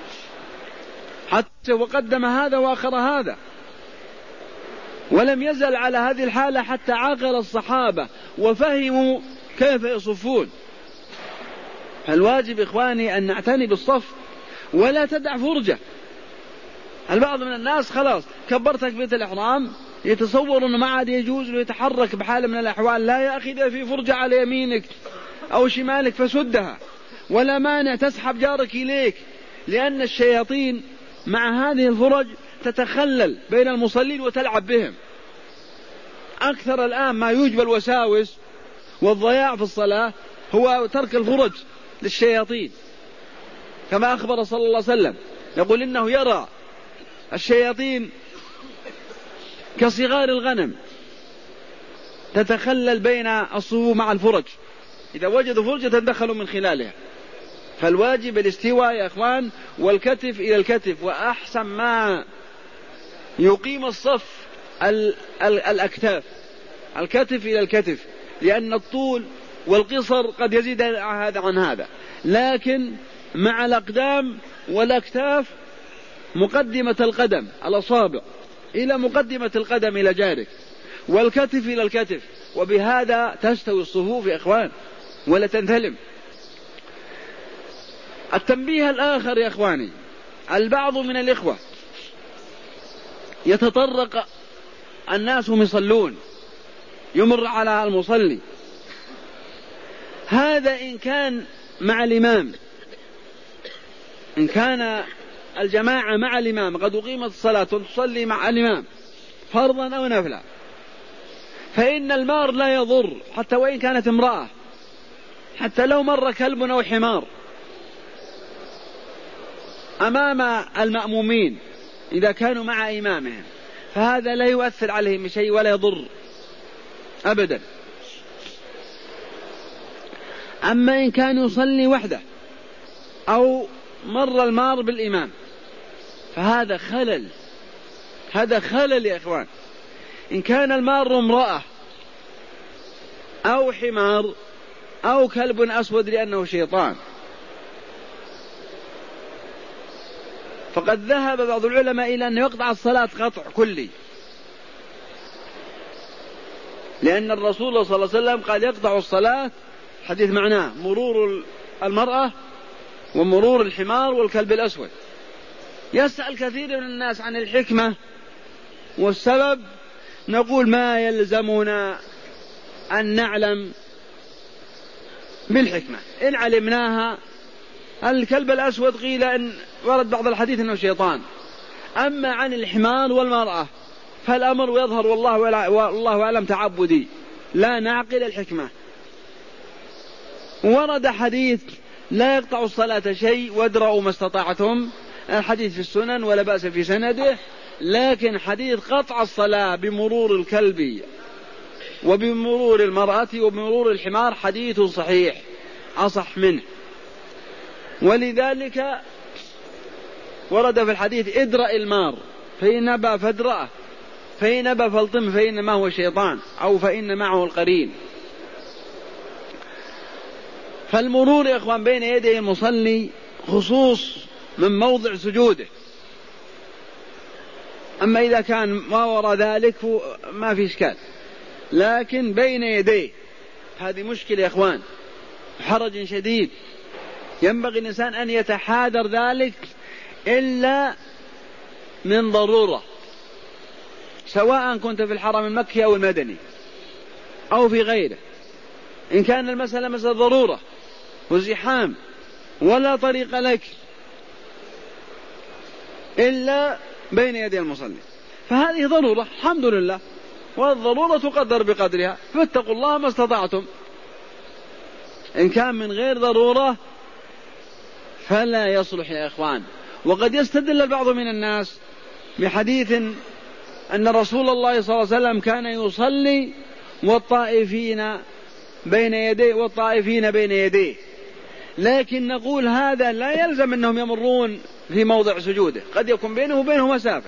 حتى وقدم هذا وآخر هذا، ولم يزل على هذه الحالة حتى عقل الصحابة وفهموا كيف يصفون. فالواجب إخواني أن نعتني بالصف ولا تدع فرجة. البعض من الناس خلاص كبرت تكبيرة الإحرام يتصور أنه ما عاد يجوز له يتحرك بحال من الأحوال. لا يا أخي إذا في فرجة على يمينك أو شمالك فسدها، ولا مانع تسحب جارك إليك، لأن الشياطين مع هذه الفرج تتخلل بين المصلين وتلعب بهم. أكثر الآن ما يوجب الوساوس والضياع في الصلاة هو ترك الفرج للشياطين، كما أخبر صلى الله عليه وسلم يقول إنه يرى الشياطين كصغار الغنم تتخلل بين الصفوف مع الفرج، إذا وجدوا فرجة دخلوا من خلالها. فالواجب الاستواء يا أخوان والكتف إلى الكتف، وأحسن ما يقيم الصف ال ال الأكتاف، الكتف إلى الكتف، لأن الطول والقصر قد يزيد هذا عن هذا، لكن مع الأقدام والأكتاف مقدمة القدم الأصابع إلى مقدمة القدم إلى جارك، والكتف إلى الكتف، وبهذا تستوي الصفوف يا إخوان ولا تنثلم. التنبيه الآخر يا إخواني، البعض من الإخوة يتطرق الناس هم يصلون يمر على المصلي، هذا إن كان مع الإمام، إن كان الجماعة مع الإمام قد أقيمت الصلاة وتصلي مع الإمام فرضا أو نفلا، فإن المار لا يضر حتى وإن كانت امرأة، حتى لو مر كلب أو حمار أمام المأمومين إذا كانوا مع إمامهم فهذا لا يؤثر عليهم شيء ولا يضر أبدا. أما إن كان يصلي وحده أو مر المار بالإمام فهذا خلل، هذا خلل يا إخوان. إن كان المار امرأة أو حمار أو كلب أسود لأنه شيطان، فقد ذهب بعض العلماء إلى أن يقطع الصلاة قطع كلي، لأن الرسول صلى الله عليه وسلم قال يقطع الصلاة، حديث معناه مرور المرأة ومرور الحمار والكلب الأسود. يسأل كثير من الناس عن الحكمة والسبب، نقول ما يلزمنا أن نعلم بالحكمة، إن علمناها. الكلب الأسود قيل إن ورد بعض الحديث أنه شيطان، أما عن الحمار والمرأة فالأمر يظهر والله والله أعلم تعبدي لا نعقل الحكمة. ورد حديث لا يقطع الصلاة شيء وادرأوا ما استطعتم، الحديث في السنن ولا بأس في سنده، لكن حديث قطع الصلاة بمرور الكلب وبمرور المرأة وبمرور الحمار حديث صحيح أصح منه. ولذلك ورد في الحديث ادرأ المار فإن أبى فادرأه فإن أبى فالطم فإنما هو شيطان أو فإن معه القرين. فالمرور يا إخوان بين يدي المصلي خصوص من موضع سجوده، أما إذا كان ما وراء ذلك ما في إشكال، لكن بين يديه هذه مشكلة يا إخوان، حرج شديد. ينبغي الإنسان أن يتحاذر ذلك إلا من ضرورة، سواء كنت في الحرم المكي أو المدني أو في غيره. إن كان المسألة مسألة ضرورة وزحام ولا طريق لك إلا بين يدي المصلي فهذه ضرورة الحمد لله، والضرورة تقدر بقدرها، فاتقوا الله ما استطعتم. إن كان من غير ضرورة فلا يصلح يا إخوان. وقد يستدل البعض من الناس بحديث أن رسول الله صلى الله عليه وسلم كان يصلي والطائفين بين يديه والطائفين بين يديه، لكن نقول هذا لا يلزم أنهم يمرون في موضع سجوده، قد يكون بينه وبينه مسافة،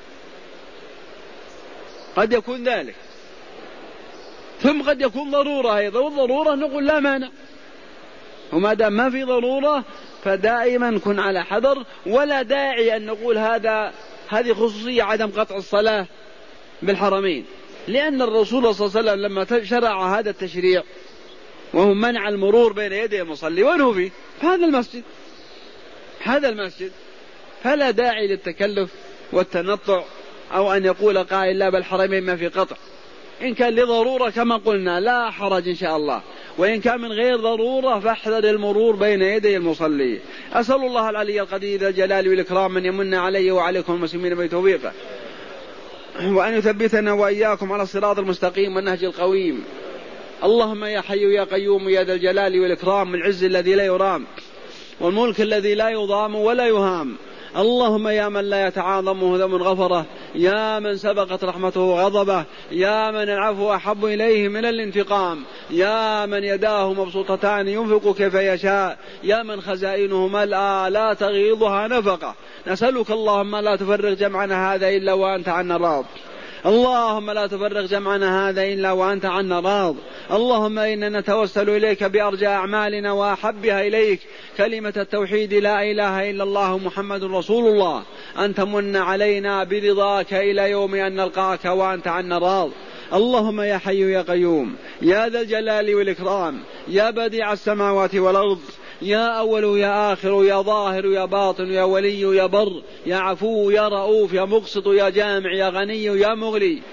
قد يكون ذلك، ثم قد يكون ضرورة أيضا، والضرورة نقول لا مانع، وما دام ما في ضرورة فدائما كن على حذر. ولا داعي أن نقول هذا هذه خصوصية عدم قطع الصلاة بالحرمين، لأن الرسول صلى الله عليه وسلم لما شرع هذا التشريع وهو منع المرور بين يدي المصلي وأنه فيه هذا المسجد هذا المسجد فلا داعي للتكلف والتنطع أو أن يقول قائل لا بالحرمين ما في قطع. إن كان لضرورة كما قلنا لا حرج إن شاء الله، وإن كان من غير ضرورة فاحذر المرور بين يدي المصلي. أسأل الله العلي القدير ذا الجلال والإكرام من يمن علي وعليكم المسلمين بتوفيقه، وأن يثبتنا وإياكم على الصراط المستقيم والنهج القويم. اللهم يا حي يا قيوم يا ذا الجلال والإكرام، العز الذي لا يرام والملك الذي لا يضام ولا يهام. اللهم يا من لا يتعاظمه ذنب غفره، يا من سبقت رحمته غضبه، يا من العفو أحب إليه من الانتقام، يا من يداه مبسوطتان ينفق كيف يشاء، يا من خزائنه ملأى لا تغيضها نفقه. نسألك اللهم لا تفرغ جمعنا هذا إلا وأنت عنا راض، اللهم لا تفرغ جمعنا هذا إلا وأنت عنا راض. اللهم إننا نتوسل إليك بأرجى أعمالنا وأحبها إليك كلمة التوحيد لا إله إلا الله محمد رسول الله، أن تمن علينا برضاك إلى يوم أن نلقاك وأنت عنا راض. اللهم يا حي يا قيوم يا ذا الجلال والإكرام، يا بديع السماوات والأرض، يا أول يا آخر يا ظاهر يا باطن يا ولي يا بر، يا عفو يا رؤوف يا مقسط يا جامع يا غني يا مغني،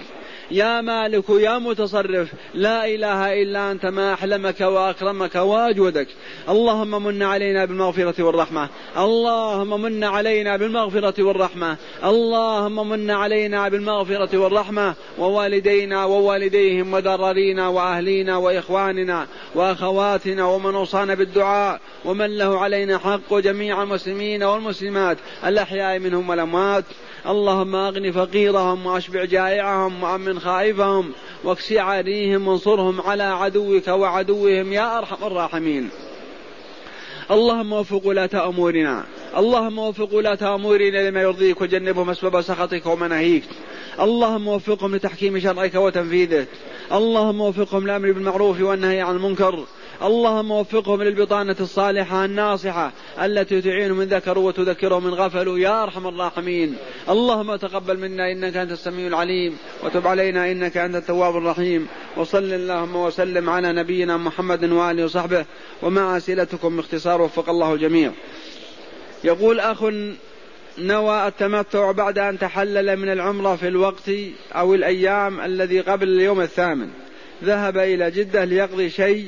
يا مالك يا متصرف، لا إله إلا أنت، ما أحلمك وأكرمك وأجودك. اللهم من علينا بالمغفرة والرحمة، اللهم من علينا بالمغفرة والرحمة، اللهم من علينا بالمغفرة والرحمة، ووالدينا ووالديهم وذرارينا وأهلينا وإخواننا وأخواتنا ومن أوصانا بالدعاء ومن له علينا حق، جميع المسلمين والمسلمات الأحياء منهم والأموات. اللهم أغن فقيرهم وأشبع جائعهم وأمن خائفهم واكس عاريهم وانصرهم على عدوك وعدوهم يا أرحم الراحمين. اللهم وفق ولاة أمورنا، اللهم وفق ولاة أمورنا لما يرضيك وجنبهم أسباب سخطك ومناهيك. اللهم وفقهم لتحكيم شرعك وتنفيذه، اللهم وفقهم للأمر بالمعروف والنهي عن المنكر، اللهم وفقهم للبطانة الصالحة الناصحة التي تعين من ذكروا وتذكروا من غفلوا يا أرحم الراحمين. اللهم تقبل منا إنك أنت السميع العليم، وتب علينا إنك أنت التواب الرحيم. وصل اللهم وسلم على نبينا محمد وآله وصحبه. ومع أسئلتكم باختصار وفق الله الجميع. يقول أخ نوى التمتع بعد أن تحلل من العمرة في الوقت أو الأيام الذي قبل اليوم الثامن، ذهب إلى جدة ليقضي شيء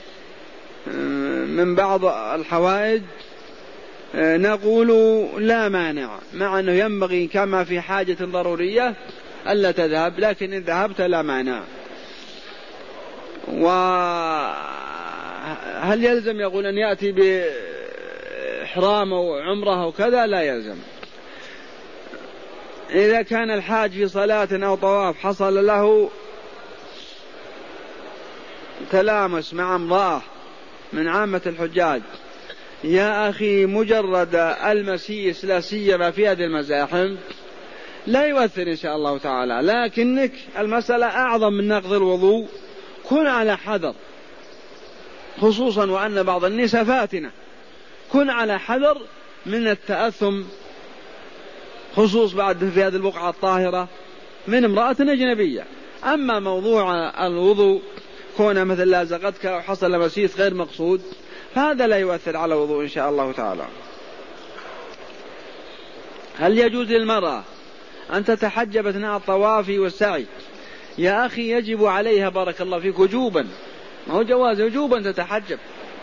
من بعض الحوائج، نقول لا مانع، مع أنه ينبغي كما في حاجة ضرورية ألا تذهب، لكن إن ذهبت لا مانع. وهل يلزم يقول أن يأتي بإحرام أو عمره وكذا؟ لا يلزم. إذا كان الحاج في صلاة أو طواف حصل له تلامس مع امرأة من عامة الحجاج، يا أخي مجرد المسيس لا سيما في هذه المزاحم لا يؤثر إن شاء الله تعالى، لكنك المسألة أعظم من نقض الوضوء، كن على حذر، خصوصا وأن بعض النساء فاتنة، كن على حذر من التأثم، خصوص بعد في هذه البقعة الطاهرة من امرأة أجنبية. أما موضوع الوضوء كون مثل لازقتك أو حصل مسيس غير مقصود فهذا لا يؤثر على الوضوء إن شاء الله تعالى. هل يجوز للمرأة أن تتحجب أثناء الطواف والسعي؟ يا أخي يجب عليها بارك الله فيك وجوبا، ما هو جواز، وجوبا تتحجب،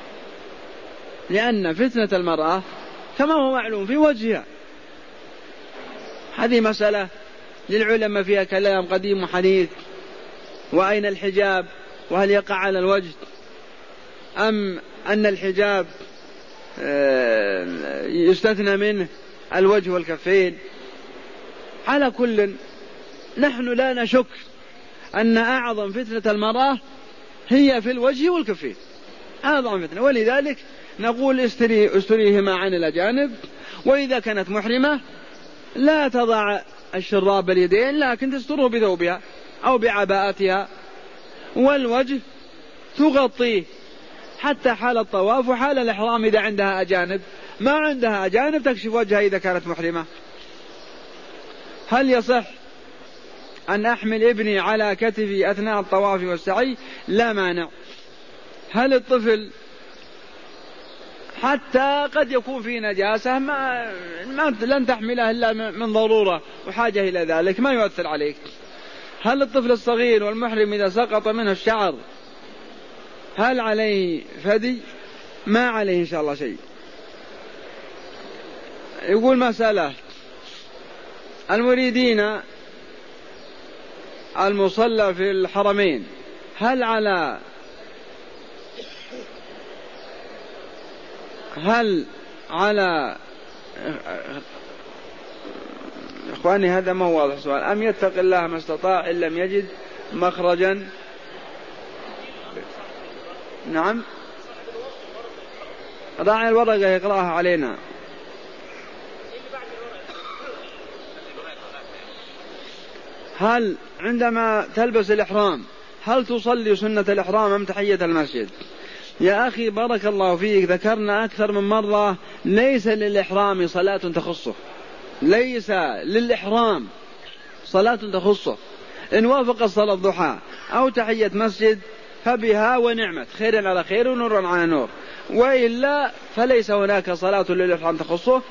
لأن فتنة المرأة كما هو معلوم في وجهها. هذه مسألة للعلماء فيها كلام قديم وحديث. وأين الحجاب؟ وهل يقع على الوجه أم أن الحجاب يستثنى منه الوجه والكفين؟ على كل نحن لا نشك أن أعظم فتنة المرأة هي في الوجه والكفين، أعظم فتنة، ولذلك نقول استري استريهما عن الأجانب. وإذا كانت محرمة لا تضع الشراب اليدين، لكن تستره بثوبها أو بعباءتها، والوجه تغطيه حتى حال الطواف وحال الإحرام إذا عندها أجانب. ما عندها أجانب تكشف وجهها إذا كانت محرمة. هل يصح أن أحمل ابني على كتفي أثناء الطواف والسعي؟ لا مانع. هل الطفل حتى قد يكون في نجاسة ما, ما لن تحمله إلا من ضرورة وحاجة إلى ذلك، ما يؤثر عليك. هل الطفل الصغير والمحرم إذا سقط منه الشعر هل عليه فدي؟ ما عليه إن شاء الله شيء. يقول مسألة المريدين المصلى في الحرمين هل على هل على إخواني هذا ما هو واضح سؤال، أم يتق الله ما استطاع إن لم يجد مخرجا؟ نعم، راعي الورقة يقرأها علينا. هل عندما تلبس الإحرام هل تصلي سنة الإحرام أم تحية المسجد؟ يا أخي بارك الله فيك، ذكرنا أكثر من مرة ليس للإحرام صلاة تخصه، ليس للإحرام صلاة تخصه. إن وافق صلاة الضحى أو تحية مسجد فبها ونعمت، خير على خير ونور على نور، وإلا فليس هناك صلاة للإحرام تخصه.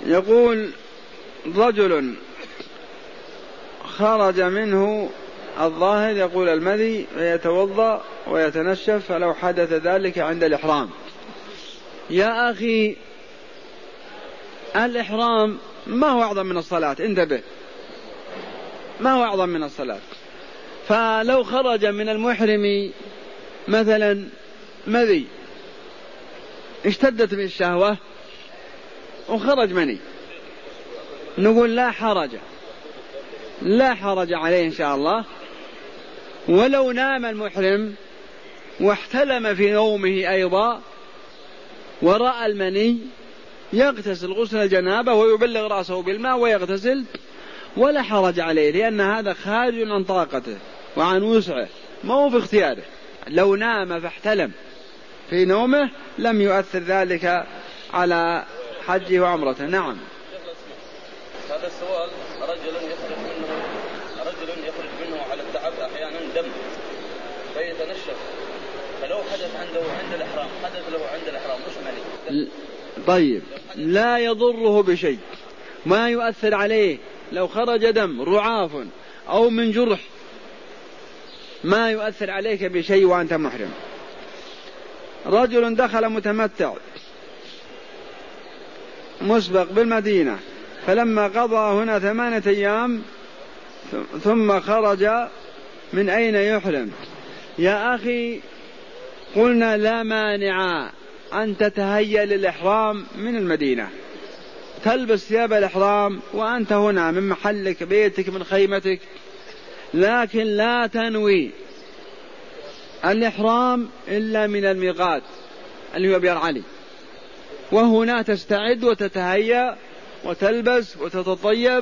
يقول رجل خرج منه الظاهر يقول المذي فيتوضأ ويتنشف فلو حدث ذلك عند الإحرام. يا أخي الإحرام ما هو أعظم من الصلاة، انتبه، ما هو أعظم من الصلاة. فلو خرج من المحرم مثلا مذي اشتدت به الشهوة وخرج مني، نقول لا حرج لا حرج عليه إن شاء الله. ولو نام المحرم واحتلم في نومه أيضا ورأى المني يغتسل غسل الجنابة ويبلغ رأسه بالماء ويغتسل ولا حرج عليه، لأن هذا خارج عن طاقته وعن وسعه، ما هو في اختياره. لو نام فاحتلم في نومه لم يؤثر ذلك على حجه وعمرته. نعم. هذا السؤال، رجل يخرج منه رجل يخرج منه على التعب أحيانا دم فيتنشف، فلو حدث عنده عند الإحرام حدث له عند الإحرام مش مني، طيب لا يضره بشيء، ما يؤثر عليه. لو خرج دم رعاف أو من جرح ما يؤثر عليك بشيء وأنت محرم. رجل دخل متمتع مسبق بالمدينة فلما قضى هنا ثمانية أيام ثم خرج، من أين يحرم؟ يا أخي قلنا لا مانع أن تتهيأ للإحرام من المدينة، تلبس ثياب الإحرام وأنت هنا من محلك بيتك من خيمتك، لكن لا تنوي الإحرام إلا من الميقات اللي هو بئر علي، وهنا تستعد وتتهيأ وتلبس وتتطيب.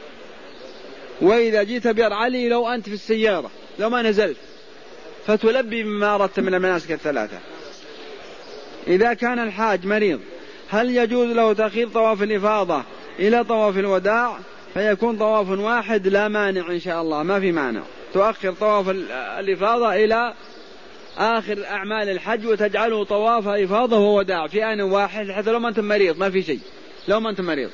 وإذا جيت بئر علي لو أنت في السيارة لو ما نزلت فتلبي بما أردت من المناسك الثلاثة. إذا كان الحاج مريض هل يجوز له تأخير طواف الإفاضة إلى طواف الوداع فيكون طواف واحد؟ لا مانع إن شاء الله، ما في مانع تؤخر طواف الإفاضة إلى آخر أعمال الحج وتجعله طواف إفاضة ووداع في آن واحد، حتى لو ما أنت مريض ما في شيء، لو ما أنت مريض.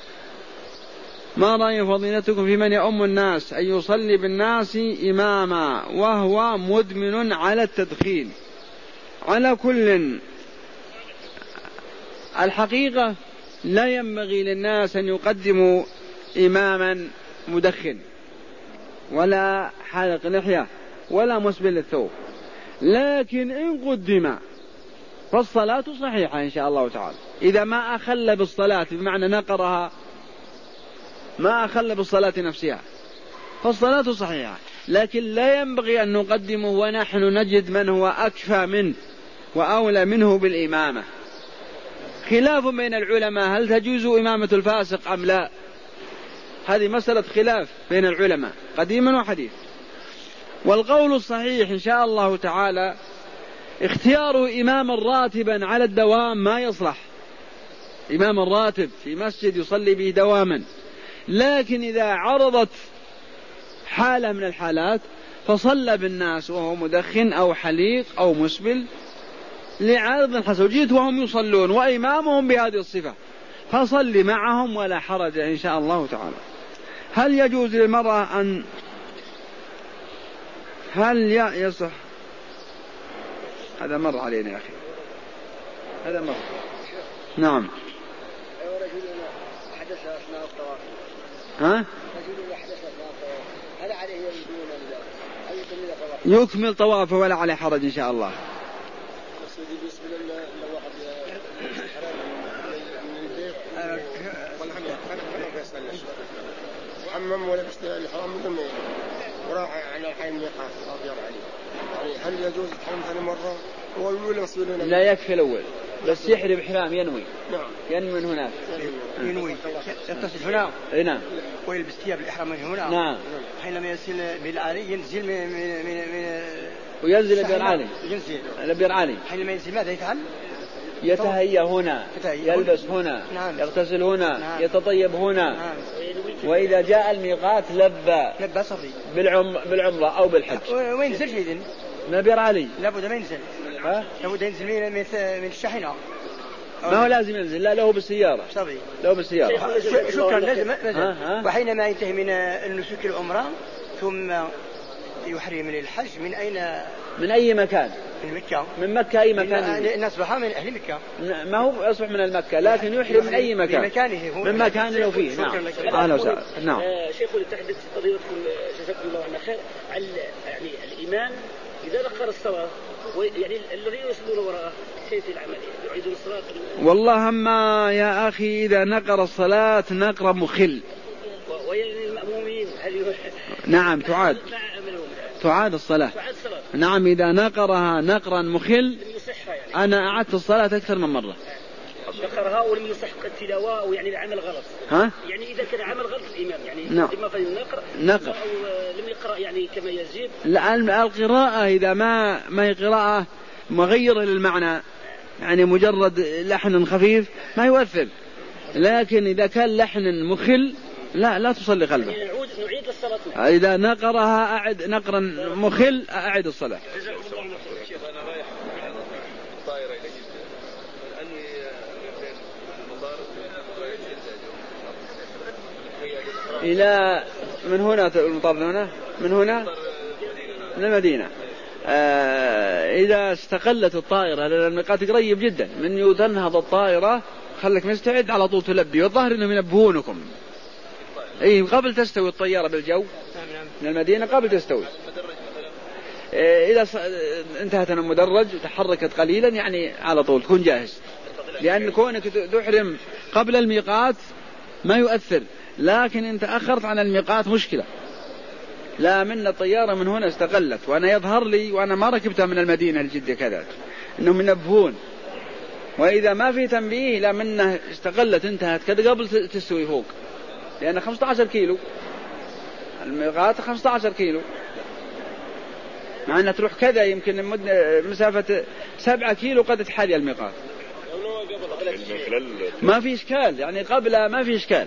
ما رأي فضيلتكم في من يؤم الناس أن يصلي بالناس إماما وهو مدمن على التدخين؟ على كل الحقيقة لا ينبغي للناس أن يقدموا إماما مدخن ولا حالق لحية ولا مسبل الثوب، لكن إن قدم فالصلاة صحيحة إن شاء الله تعالى. إذا ما أخل بالصلاة بمعنى نقرها ما أخل بالصلاة نفسها فالصلاة صحيحة، لكن لا ينبغي أن نقدمه ونحن نجد من هو أكفى منه وأولى منه بالإمامة. خلاف بين العلماء هل تجوز إمامة الفاسق أم لا، هذه مسألة خلاف بين العلماء قديما وحديث. والقول الصحيح إن شاء الله تعالى اختيار إماما راتبا على الدوام ما يصلح، إمام الراتب في مسجد يصلي به دواما، لكن إذا عرضت حالة من الحالات فصلى بالناس وهو مدخن أو حليق أو مسبل لعارض حسن، جيت وهم يصلون وإمامهم بهذه الصفة فصل معهم ولا حرج إن شاء الله تعالى. هل يجوز للمرأة أن هل يصح هذا مر علينا يا أخي هذا مر نعم ها يكمل طوافه ولا عليه حرج إن شاء الله. حمم ولا الحرام من دمه وراح على الحين ميقات أبيض عليه، يعني هل يجوز الحرم ثاني مرة هو الأولى مسؤولين؟ لا يكفي الأول بس يحرم إحرام ينوي. نعم ينوي من هناك ينوي يغتسل هنا نعم ويلبس ثياب الإحرام من هنا نعم حينما يصل بالعالي ينزل من من من, من وينزل بالعالي ينزل بالعالي حينما ينزل ماذا يفعل؟ يتهيأ هنا يلبس هنا نعم. يغتسل هنا نعم. يتطيب هنا نعم. وإذا جاء الميقات لبى لبى صفي بالعم بالعمرة أو بالحج. وين ينزل إذن؟ ما بير علي لابد ما ينزل ها؟ لابد ينزل من من الشاحنة ما هو لازم ينزل، لا له بالسيارة. صبي له بالسيارة. شكرا. نزل نزل. وحينما ينتهي من النسك العمرة ثم يحرم من الحج من أين؟ من أي مكان؟ من مكة. من مكة أي مكان. الناس بحا من أهل مكة. ما هو أصبح من المكة لكن يحرم من أي مكان. من مكانه هو. من مكانه فيه. نعم. أهلا وسهلا. نعم. شيخ تحدث فضيلتكم جزاكم الله عنا خير عن يعني الإمام إذا نقر الصلاة يعني الذين يصلون وراءه كيف العمل يعيدون الصلاة؟ والله أما يا أخي إذا نقر الصلاة نقر مخل. والمأمومين هل نعم تعاد. تعاد الصلاة. نعم إذا نقرها نقرا مخل أنا أعدت الصلاة أكثر من مرة. نقرها ولم يستحق التلاوة أو يعني العمل غلط. ها؟ يعني إذا كان عمل غلط الإمام يعني نعم. إما في النقر نقر أو لم يقرأ يعني كما يجب. لا القراءة إذا ما ما هي قراءة مغيرة للمعنى يعني مجرد لحن خفيف ما يؤثر، لكن إذا كان لحن مخل لا لا تصلي قلبه. يعني نعود نعيد الصلاة. إذا نقرها أعد نقرا مخل أعد الصلاة. إلى من هنا المطار هنا من هنا من المدينة. آه إذا استقلت الطائرة لأن الميقات قريب جدا من تنهض الطائرة خلك مستعد على طول تلبي، والظاهر إنهم ينبهونكم أي قبل تستوي الطيارة بالجو من المدينة قبل تستوي. آه إذا انتهت المدرج وتحركت قليلا يعني على طول تكون جاهز، لأن كونك تحرم قبل الميقات ما يؤثر، لكن انت أخرت عن الميقات مشكلة. لا من الطيارة من هنا استقلت وأنا يظهر لي وأنا ما ركبتها من المدينة لجدة كذا إنهم ينبهون، وإذا ما في تنبيه لا منه استقلت انتهت كذا قبل تستوي فوق، لأن خمسة عشر كيلو الميقات خمسة عشر كيلو مع أنها تروح كذا يمكن مسافة سبعة كيلو قد تحالي الميقات ما في إشكال يعني قبل ما في إشكال.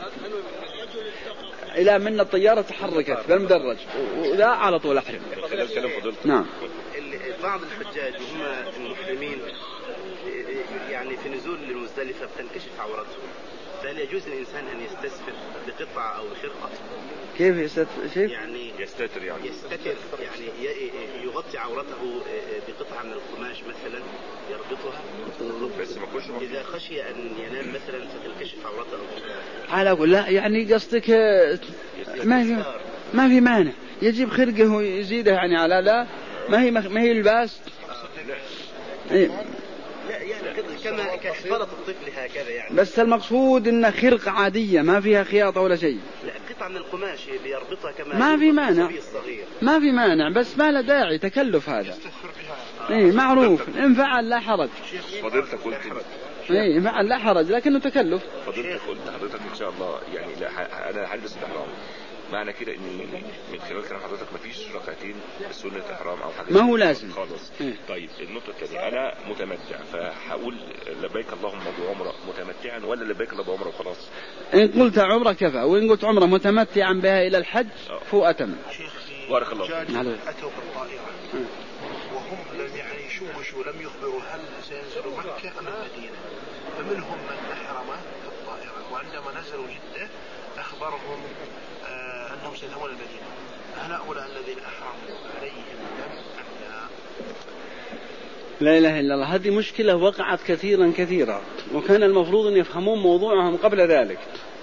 إلى من الطيارة تحركت بالمدرج ولا على طول أحرم. نعم. بعض الحجاج وهم المحرمين يعني في نزول المزدلفة بتنكشف عورتهم، فهل يجوز الإنسان أن يستسفر بقطعة أو بخرقة؟ كيف يستتر؟ يعني يستتر يعني يستتر يعني يغطي عورته بقطعة من القماش مثلا يربطها إذا خشي أن ينام مثلا فتنكشف عورته. على أقول لا يعني قصدك ما في ما في مانع يجيب خرقه ويزيده يعني على لا ما هي ما هي لباس. لا يعني كما كحفاظة الطفل هكذا يعني. بس المقصود إن خرقة عادية ما فيها خياطة ولا شيء. لا قطعة من القماش بيربطها كما ما في مانع ما في مانع بس ما له داعي تكلف هذا. إيه معروف إن فعل لا حرج. فضيلتك قلت إيه إن فعل لا حرج لكنه تكلف. فضيلتك قلت حضرتك إن شاء الله يعني لا أنا هلبس الإحرام، معنى كده ان من خلال كلام حضرتك مفيش ركعتين سنة احرام او حاجه ما هو لازم خالص. طيب النقطه الثانيه انا متمتع فهقول لبيك اللهم بعمره متمتعا ولا لبيك اللهم بعمره وخلاص؟ ان قلت عمره كفى وان قلت عمره متمتعا بها الى الحج فهو اتم. بارك الله فيك. اتوا بالطائره وهم لم يعني يشوشوا لم يخبروا هل سينزلوا مكه ام المدينه، فمنهم من احرم في الطائره وعندما نزلوا جده اخبرهم أنهم سيذهبون المدينة، هل هؤلاء الذين أحرموا عليهم دم أم لا؟ لا إله إلا الله. هذه مشكلة وقعت كثيرا كثيرا وكان المفروض أن يفهمون موضوعهم قبل ذلك،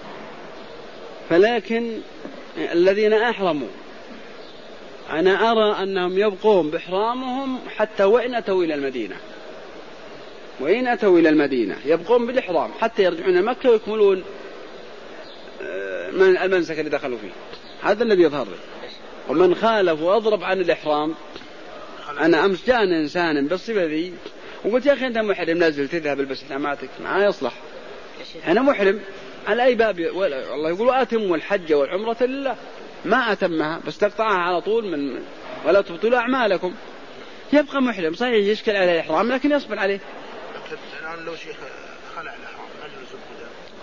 فلكن الذين أحرموا أنا أرى أنهم يبقون بإحرامهم حتى وإن أتوا إلى المدينة، وإن أتوا إلى المدينة يبقون بالإحرام حتى يرجعون مكة ويكملون من المنسك اللي دخلوا فيه. هذا الذي يظهر لي. ومن خالف وأضرب عن الإحرام، أنا أمس جاءنا إنسان بالصفة ذي وقلت يا أخي أنت محرم نازل تذهب البس نعماتك ما يصلح، أنا محرم على أي باب. الله يقول أتموا الحج والعمرة لله، ما أتمها بس تقطعها على طول من ولا تبطلوا أعمالكم. يبقى محرم صحيح يشكل عليه الإحرام لكن يصبر عليه. الآن لو شيخ خلع الإحرام هل يلزم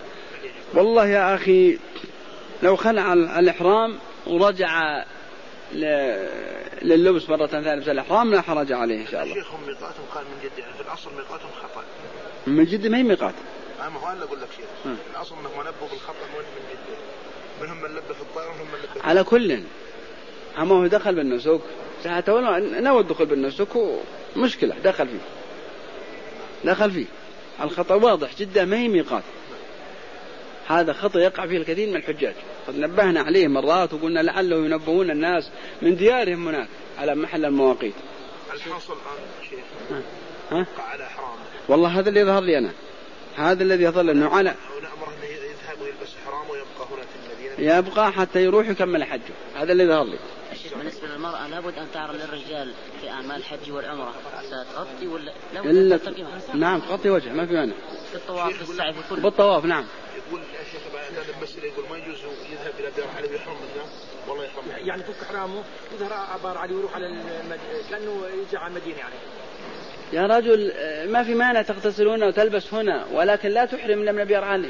والله يا أخي لو خلع الإحرام ورجع لللبس مرة ثانية في الإحرام لا حرج عليه إن شاء الله. شيخهم ميقاتهم قال من جدة، يعني في الأصل ميقاتهم خطأ. من جدة ما هي ميقات. أنا هو أنا أقول لك شيخ، الأصل إنهم نبوا بالخطأ وين من جدة، منهم من لبى في الطائرة ومنهم من لبى. على كل أما هو دخل بالنسك ساعته نوى الدخول بالنسك مشكلة دخل فيه دخل فيه الخطأ واضح جدا ما هي ميقات. هذا خطأ يقع فيه الكثير من الحجاج، قد نبهنا عليه مرات وقلنا لعله ينبهون الناس من ديارهم هناك على محل المواقيت. الحاصل الآن شيخ ها؟ على حرام. والله هذا اللي يظهر لي أنا، هذا الذي يظهر أنه على ونأمره أنه يذهب ويلبس حرام ويبقى هنا في المدينة، يبقى حتى يروح يكمل حجه. هذا اللي يظهر لي. بالنسبة للمرأة لابد أن تعرض للرجال في أعمال الحج والعمرة ستغطي ولا لابد إلا أن تغطي؟ نعم تغطي وجه ما في مانع. في الطواف بالسعي في كل بالطواف نعم. يقول الشيخ بعد المسألة يقول ما يجوز يذهب إلى دار علي ويحرم منها، والله يحرم يعني فك حرامه يظهر عبارة علي ويروح على المدينة كأنه يجي على المدينة يعني. يا رجل ما في مانع تغتسل هنا وتلبس هنا ولكن لا تحرم من أبيار علي.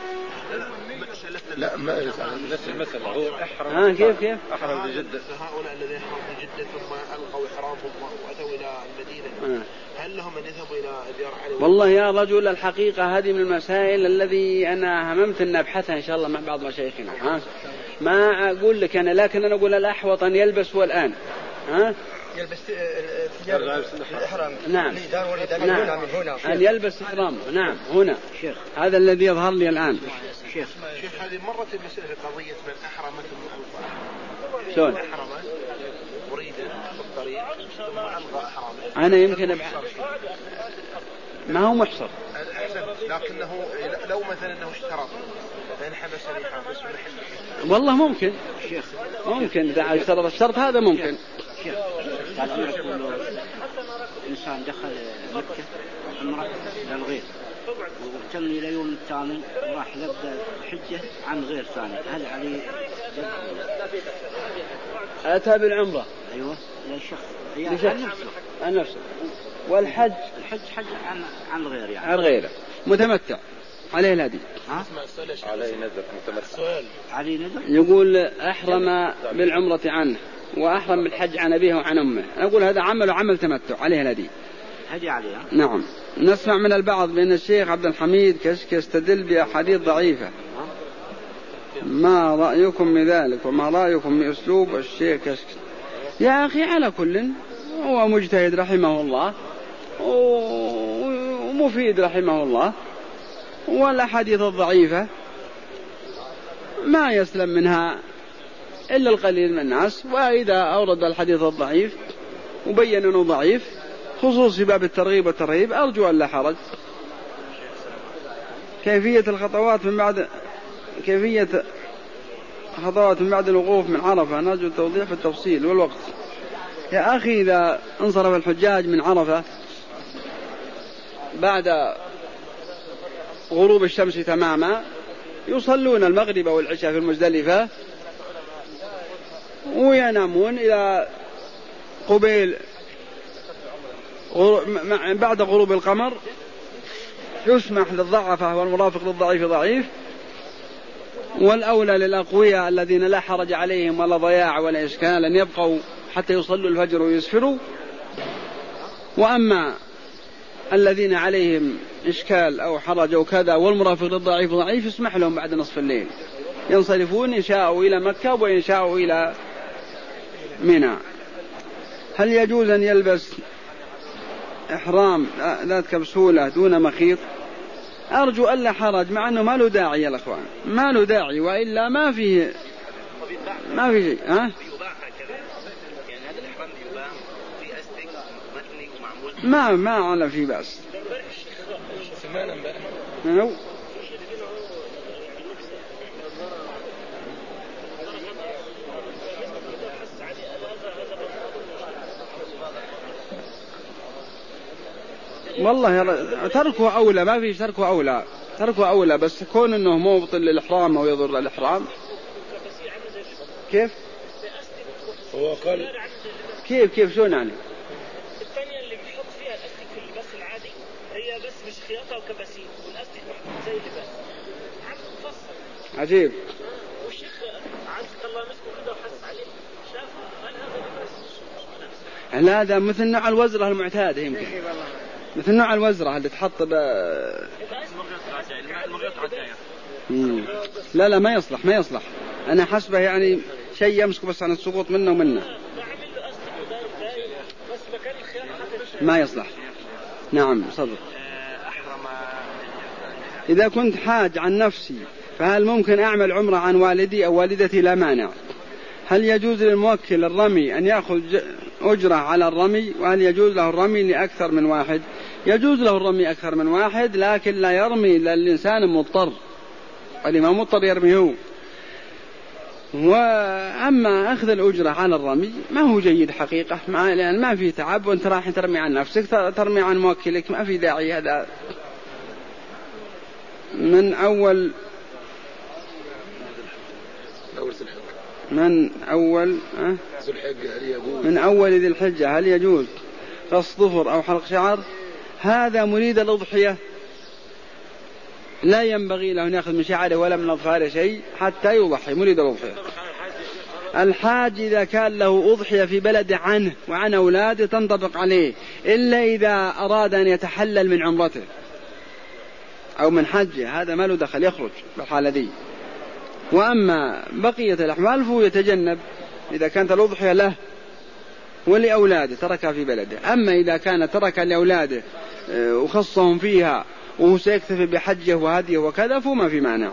لا ما نفس المسألة هو أحرم. ها كيف كيف أحرم بجدة. هؤلاء الذين أحرموا بجدة ثم ألقوا إحرامهم وأتوا إلى المدينة آه. هل لهم أن يذهبوا إلى ديار علي؟ والله يا رجل الحقيقة هذه من المسائل الذي أنا هممت أن أبحثها إن شاء الله مع بعض مشايخنا. ها ما أقول لك أنا لكن أنا أقول الأحوط أن يلبس هو الآن. ها يلبس ثياب الإحرام. نعم. نعم. أن يلبس إحرامه. نعم هنا شيخ. هذا الذي يظهر لي الآن. شيخ شيخ هذه مرت المسألة في قضية من أحرمت من ألقى. شلون؟ أحرمت مريدا في الطريق ثم ألقى أحرامه. أنا يمكن أبحث. ما هو محصر. لكنه لو مثلا أنه اشترط فإن حبسني حابس ونحل. والله ممكن. شيخ ممكن إذا اشترط الشرط هذا ممكن. شيخ الإنسان دخل مكة عمره إلى الغير وتم إلى يوم الثاني وراح يبدأ حجة عن غير ثاني، هل عليه أتى بالعمرة؟ أيوة لا شخص هي عن نفسه عن نفسه والحج الحج حج عن عن غير يعني عن غيره متمتع عليه الهدي. ها؟ عليه نذر متمتع. عليه نذر. يقول أحرم بالعمرة عنه وأحرم بالحج عن أبيه وعن أمه. أقول هذا عمل وعمل تمتع عليه الهدي. هدي عليه. نعم. نسمع من البعض بأن الشيخ عبد الحميد كشك يستدل بأحاديث ضعيفة. ما رأيكم بذلك وما رأيكم بأسلوب الشيخ كشك؟ يا أخي على كل هو مجتهد رحمه الله ومفيد رحمه الله، والأحاديث الضعيفة ما يسلم منها إلا القليل من الناس، وإذا أورد الحديث الضعيف وبين أنه ضعيف خصوص في باب الترغيب والترهيب أرجو أن لا حرج. كيفية الخطوات من بعد كيفية خطوات من بعد الوقوف من عرفة نرجو التوضيح في التفصيل والوقت. يا أخي إذا انصرف الحجاج من عرفة بعد غروب الشمس تماما يصلون المغرب والعشاء في المزدلفة وينامون إلى قبيل بعد غروب القمر. يسمح للضعفة والمرافق للضعيف ضعيف، والأولى للأقوياء الذين لا حرج عليهم ولا ضياع ولا إشكال أن يبقوا حتى يصلوا الفجر ويسفروا، وأما الذين عليهم إشكال أو حرج أو كذا والمرافق للضعيف ضعيف يسمح لهم بعد نصف الليل ينصرفون إن شاءوا إلى مكة وإن شاءوا إلى منى. هل يجوز أن يلبس إحرام ذات كبسولة دون مخيط؟ أرجو ألا حرج، مع أنه ما له داعي يا الأخوان، ما له داعي، وإلا ما فيه ما في شيء. ها؟ ما ما على في بأس. والله تركه أولى، ما فيش تركه أولى، تركه أولى، بس كون أنه مو مبطل للإحرام أو يضر الإحرام. كيف؟ هو قال كيف كيف شو يعني؟ الثانية اللي بيحط فيها الأستيك في اللباس العادي هي بس مش خياطة وكباسين، والأستيك محطوط زي اللباس عم تفصل. عجيب. والشيخ عزك الله مسكه كده وحس عليه شافه قال لا هذا مثل نوع الوزرة المعتادة يمكن، مثل نوع الوزرة اللي تحط ب... لا لا ما يصلح ما يصلح. أنا حسبه يعني شيء يمسك بس عن السقوط منه ومنه، ما يصلح. نعم صدق. إذا كنت حاج عن نفسي فهل ممكن أعمل عمرة عن والدي أو والدتي؟ لا مانع. هل يجوز للموكل الرمي أن يأخذ أجرة على الرمي؟ وهل يجوز له الرمي لأكثر من واحد؟ يجوز له الرمي أكثر من واحد، لكن لا يرمي للإنسان مضطر، الإمام مضطر يرمي هو. وأما أخذ الأجرة على الرمي ما هو جيد حقيقة، لأن ما في تعب وأنت راح ترمي عن نفسك، ترمي عن موكلك، ما في داعي. هذا من أول من أول أه؟ من أول ذي الحجة هل يجوز قص ظفر أو حلق شعر؟ هذا مريد الأضحية لا ينبغي له أن يأخذ من شعره ولا من أظفاره شيء حتى يضحي، مريد الأضحية. الحاج إذا كان له أضحية في بلد عنه وعن أولاده تنطبق عليه، إلا إذا أراد أن يتحلل من عمرته أو من حجه، هذا ما له دخل، يخرج بالحالة دي. وأما بقية الأحوال فهو يتجنب إذا كانت الأضحية له ولأولاده تركها في بلده. أما إذا كان ترك لأولاده وخصهم فيها وهو سيكتفي بحجه وهديه وكذا فما في مانع.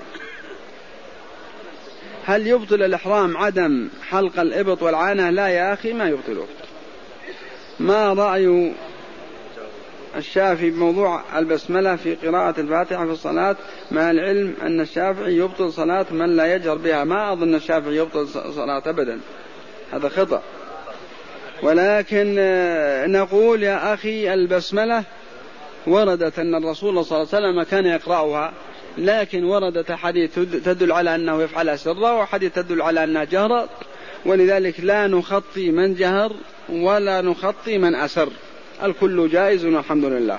هل يبطل الإحرام عدم حلق الإبط والعانة؟ لا يا أخي ما يبطله. ما رأي الشافعي بموضوع البسملة في قراءة الفاتحة في الصلاة، مع العلم أن الشافعي يبطل صلاة من لا يجهر بها؟ ما أظن الشافعي يبطل صلاة أبدا، هذا خطأ. ولكن نقول يا أخي البسملة وردت أن الرسول صلى الله عليه وسلم كان يقرأها، لكن وردت حديث تدل على أنه يفعلها سرا وحديث تدل على أنها جهرا، ولذلك لا نخطي من جهر ولا نخطي من أسر، الكل جائز والحمد لله.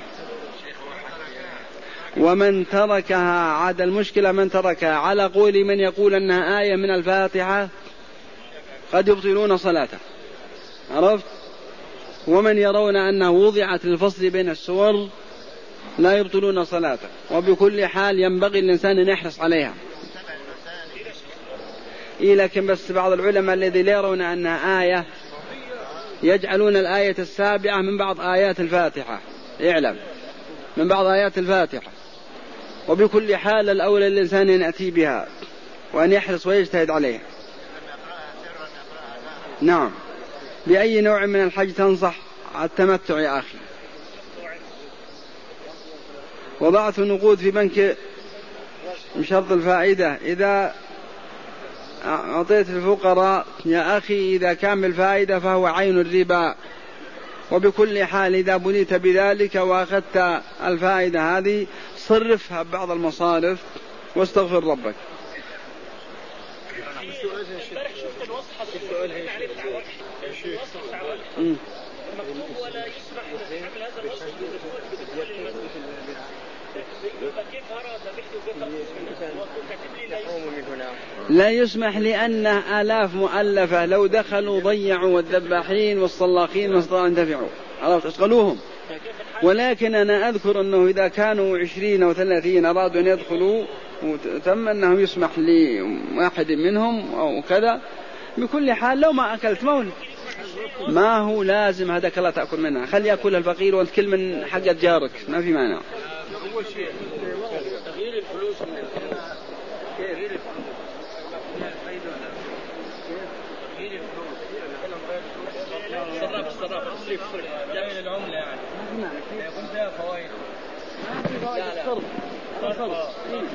ومن تركها عاد المشكلة من تركها على قول من يقول أنها آية من الفاتحة قد يبطلون صلاته، عرفت؟ ومن يرون أنه وضعت للفصل بين السور لا يبطلون صلاته. وبكل حال ينبغي الإنسان أن يحرص عليها. إيه لكن بس بعض العلماء الذي لا يرون أنها آية يجعلون الآية السابعة من بعض آيات الفاتحة، يعلم من بعض آيات الفاتحة. وبكل حال الأولى الإنسان أن يأتي بها وأن يحرص ويجتهد عليها. نعم. بأي نوع من الحج تنصح التمتع يا أخي؟ وضعت نقود في بنك بشرط الفائدة، إذا أعطيت الفقراء يا أخي إذا كان بالفائدة فهو عين الربا. وبكل حال إذا بنيت بذلك وأخذت الفائدة هذه صرفها ببعض المصارف واستغفر ربك. لا يسمح لأنه آلاف مؤلفة لو دخلوا ضيعوا والذباحين والصلاخين ما استطاعوا أن ينتفعوا، عرفت أشغلوهم. ولكن أنا أذكر أنه إذا كانوا عشرين أو ثلاثين أرادوا أن يدخلوا وتم أنهم يسمح لواحد منهم أو كذا. بكل حال لو ما أكلت مولد ما هو لازم هذاك لا تأكل منها، خلي يأكل الفقير وانت كل من حق جارك ما في مانع. أول شيء تغيير الفلوس من تغيير الفلوس تغيير الفلوس صرف صرف تصريف جميل العملة يعني يكون فيها فوائد. لا لا صرف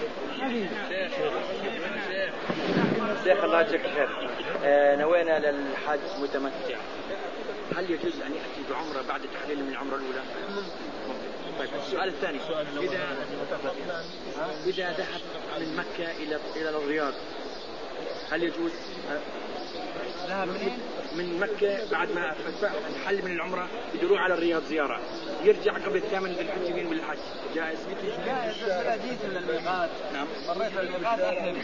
شيخ الله يجزاك خير. نوينا للحج متمتع، هل يجوز أن يأتي بعمرة بعد التحليل من العمرة الأولى؟ طيب السؤال الثاني، إذا إذا ذهب من مكة إلى إلى الرياض هل يجوز ذهب من مكة بعد ما تحل من العمرة يروح على الرياض زيارة يرجع قبل الثامن ذي الحج يمين بالحج جائز؟ جائز بالحديث من الميقات. نعم. مريت الميقات أحرم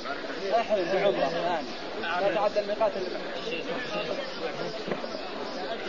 أحرم بعمرة الآن لا تعدى الميقات اللي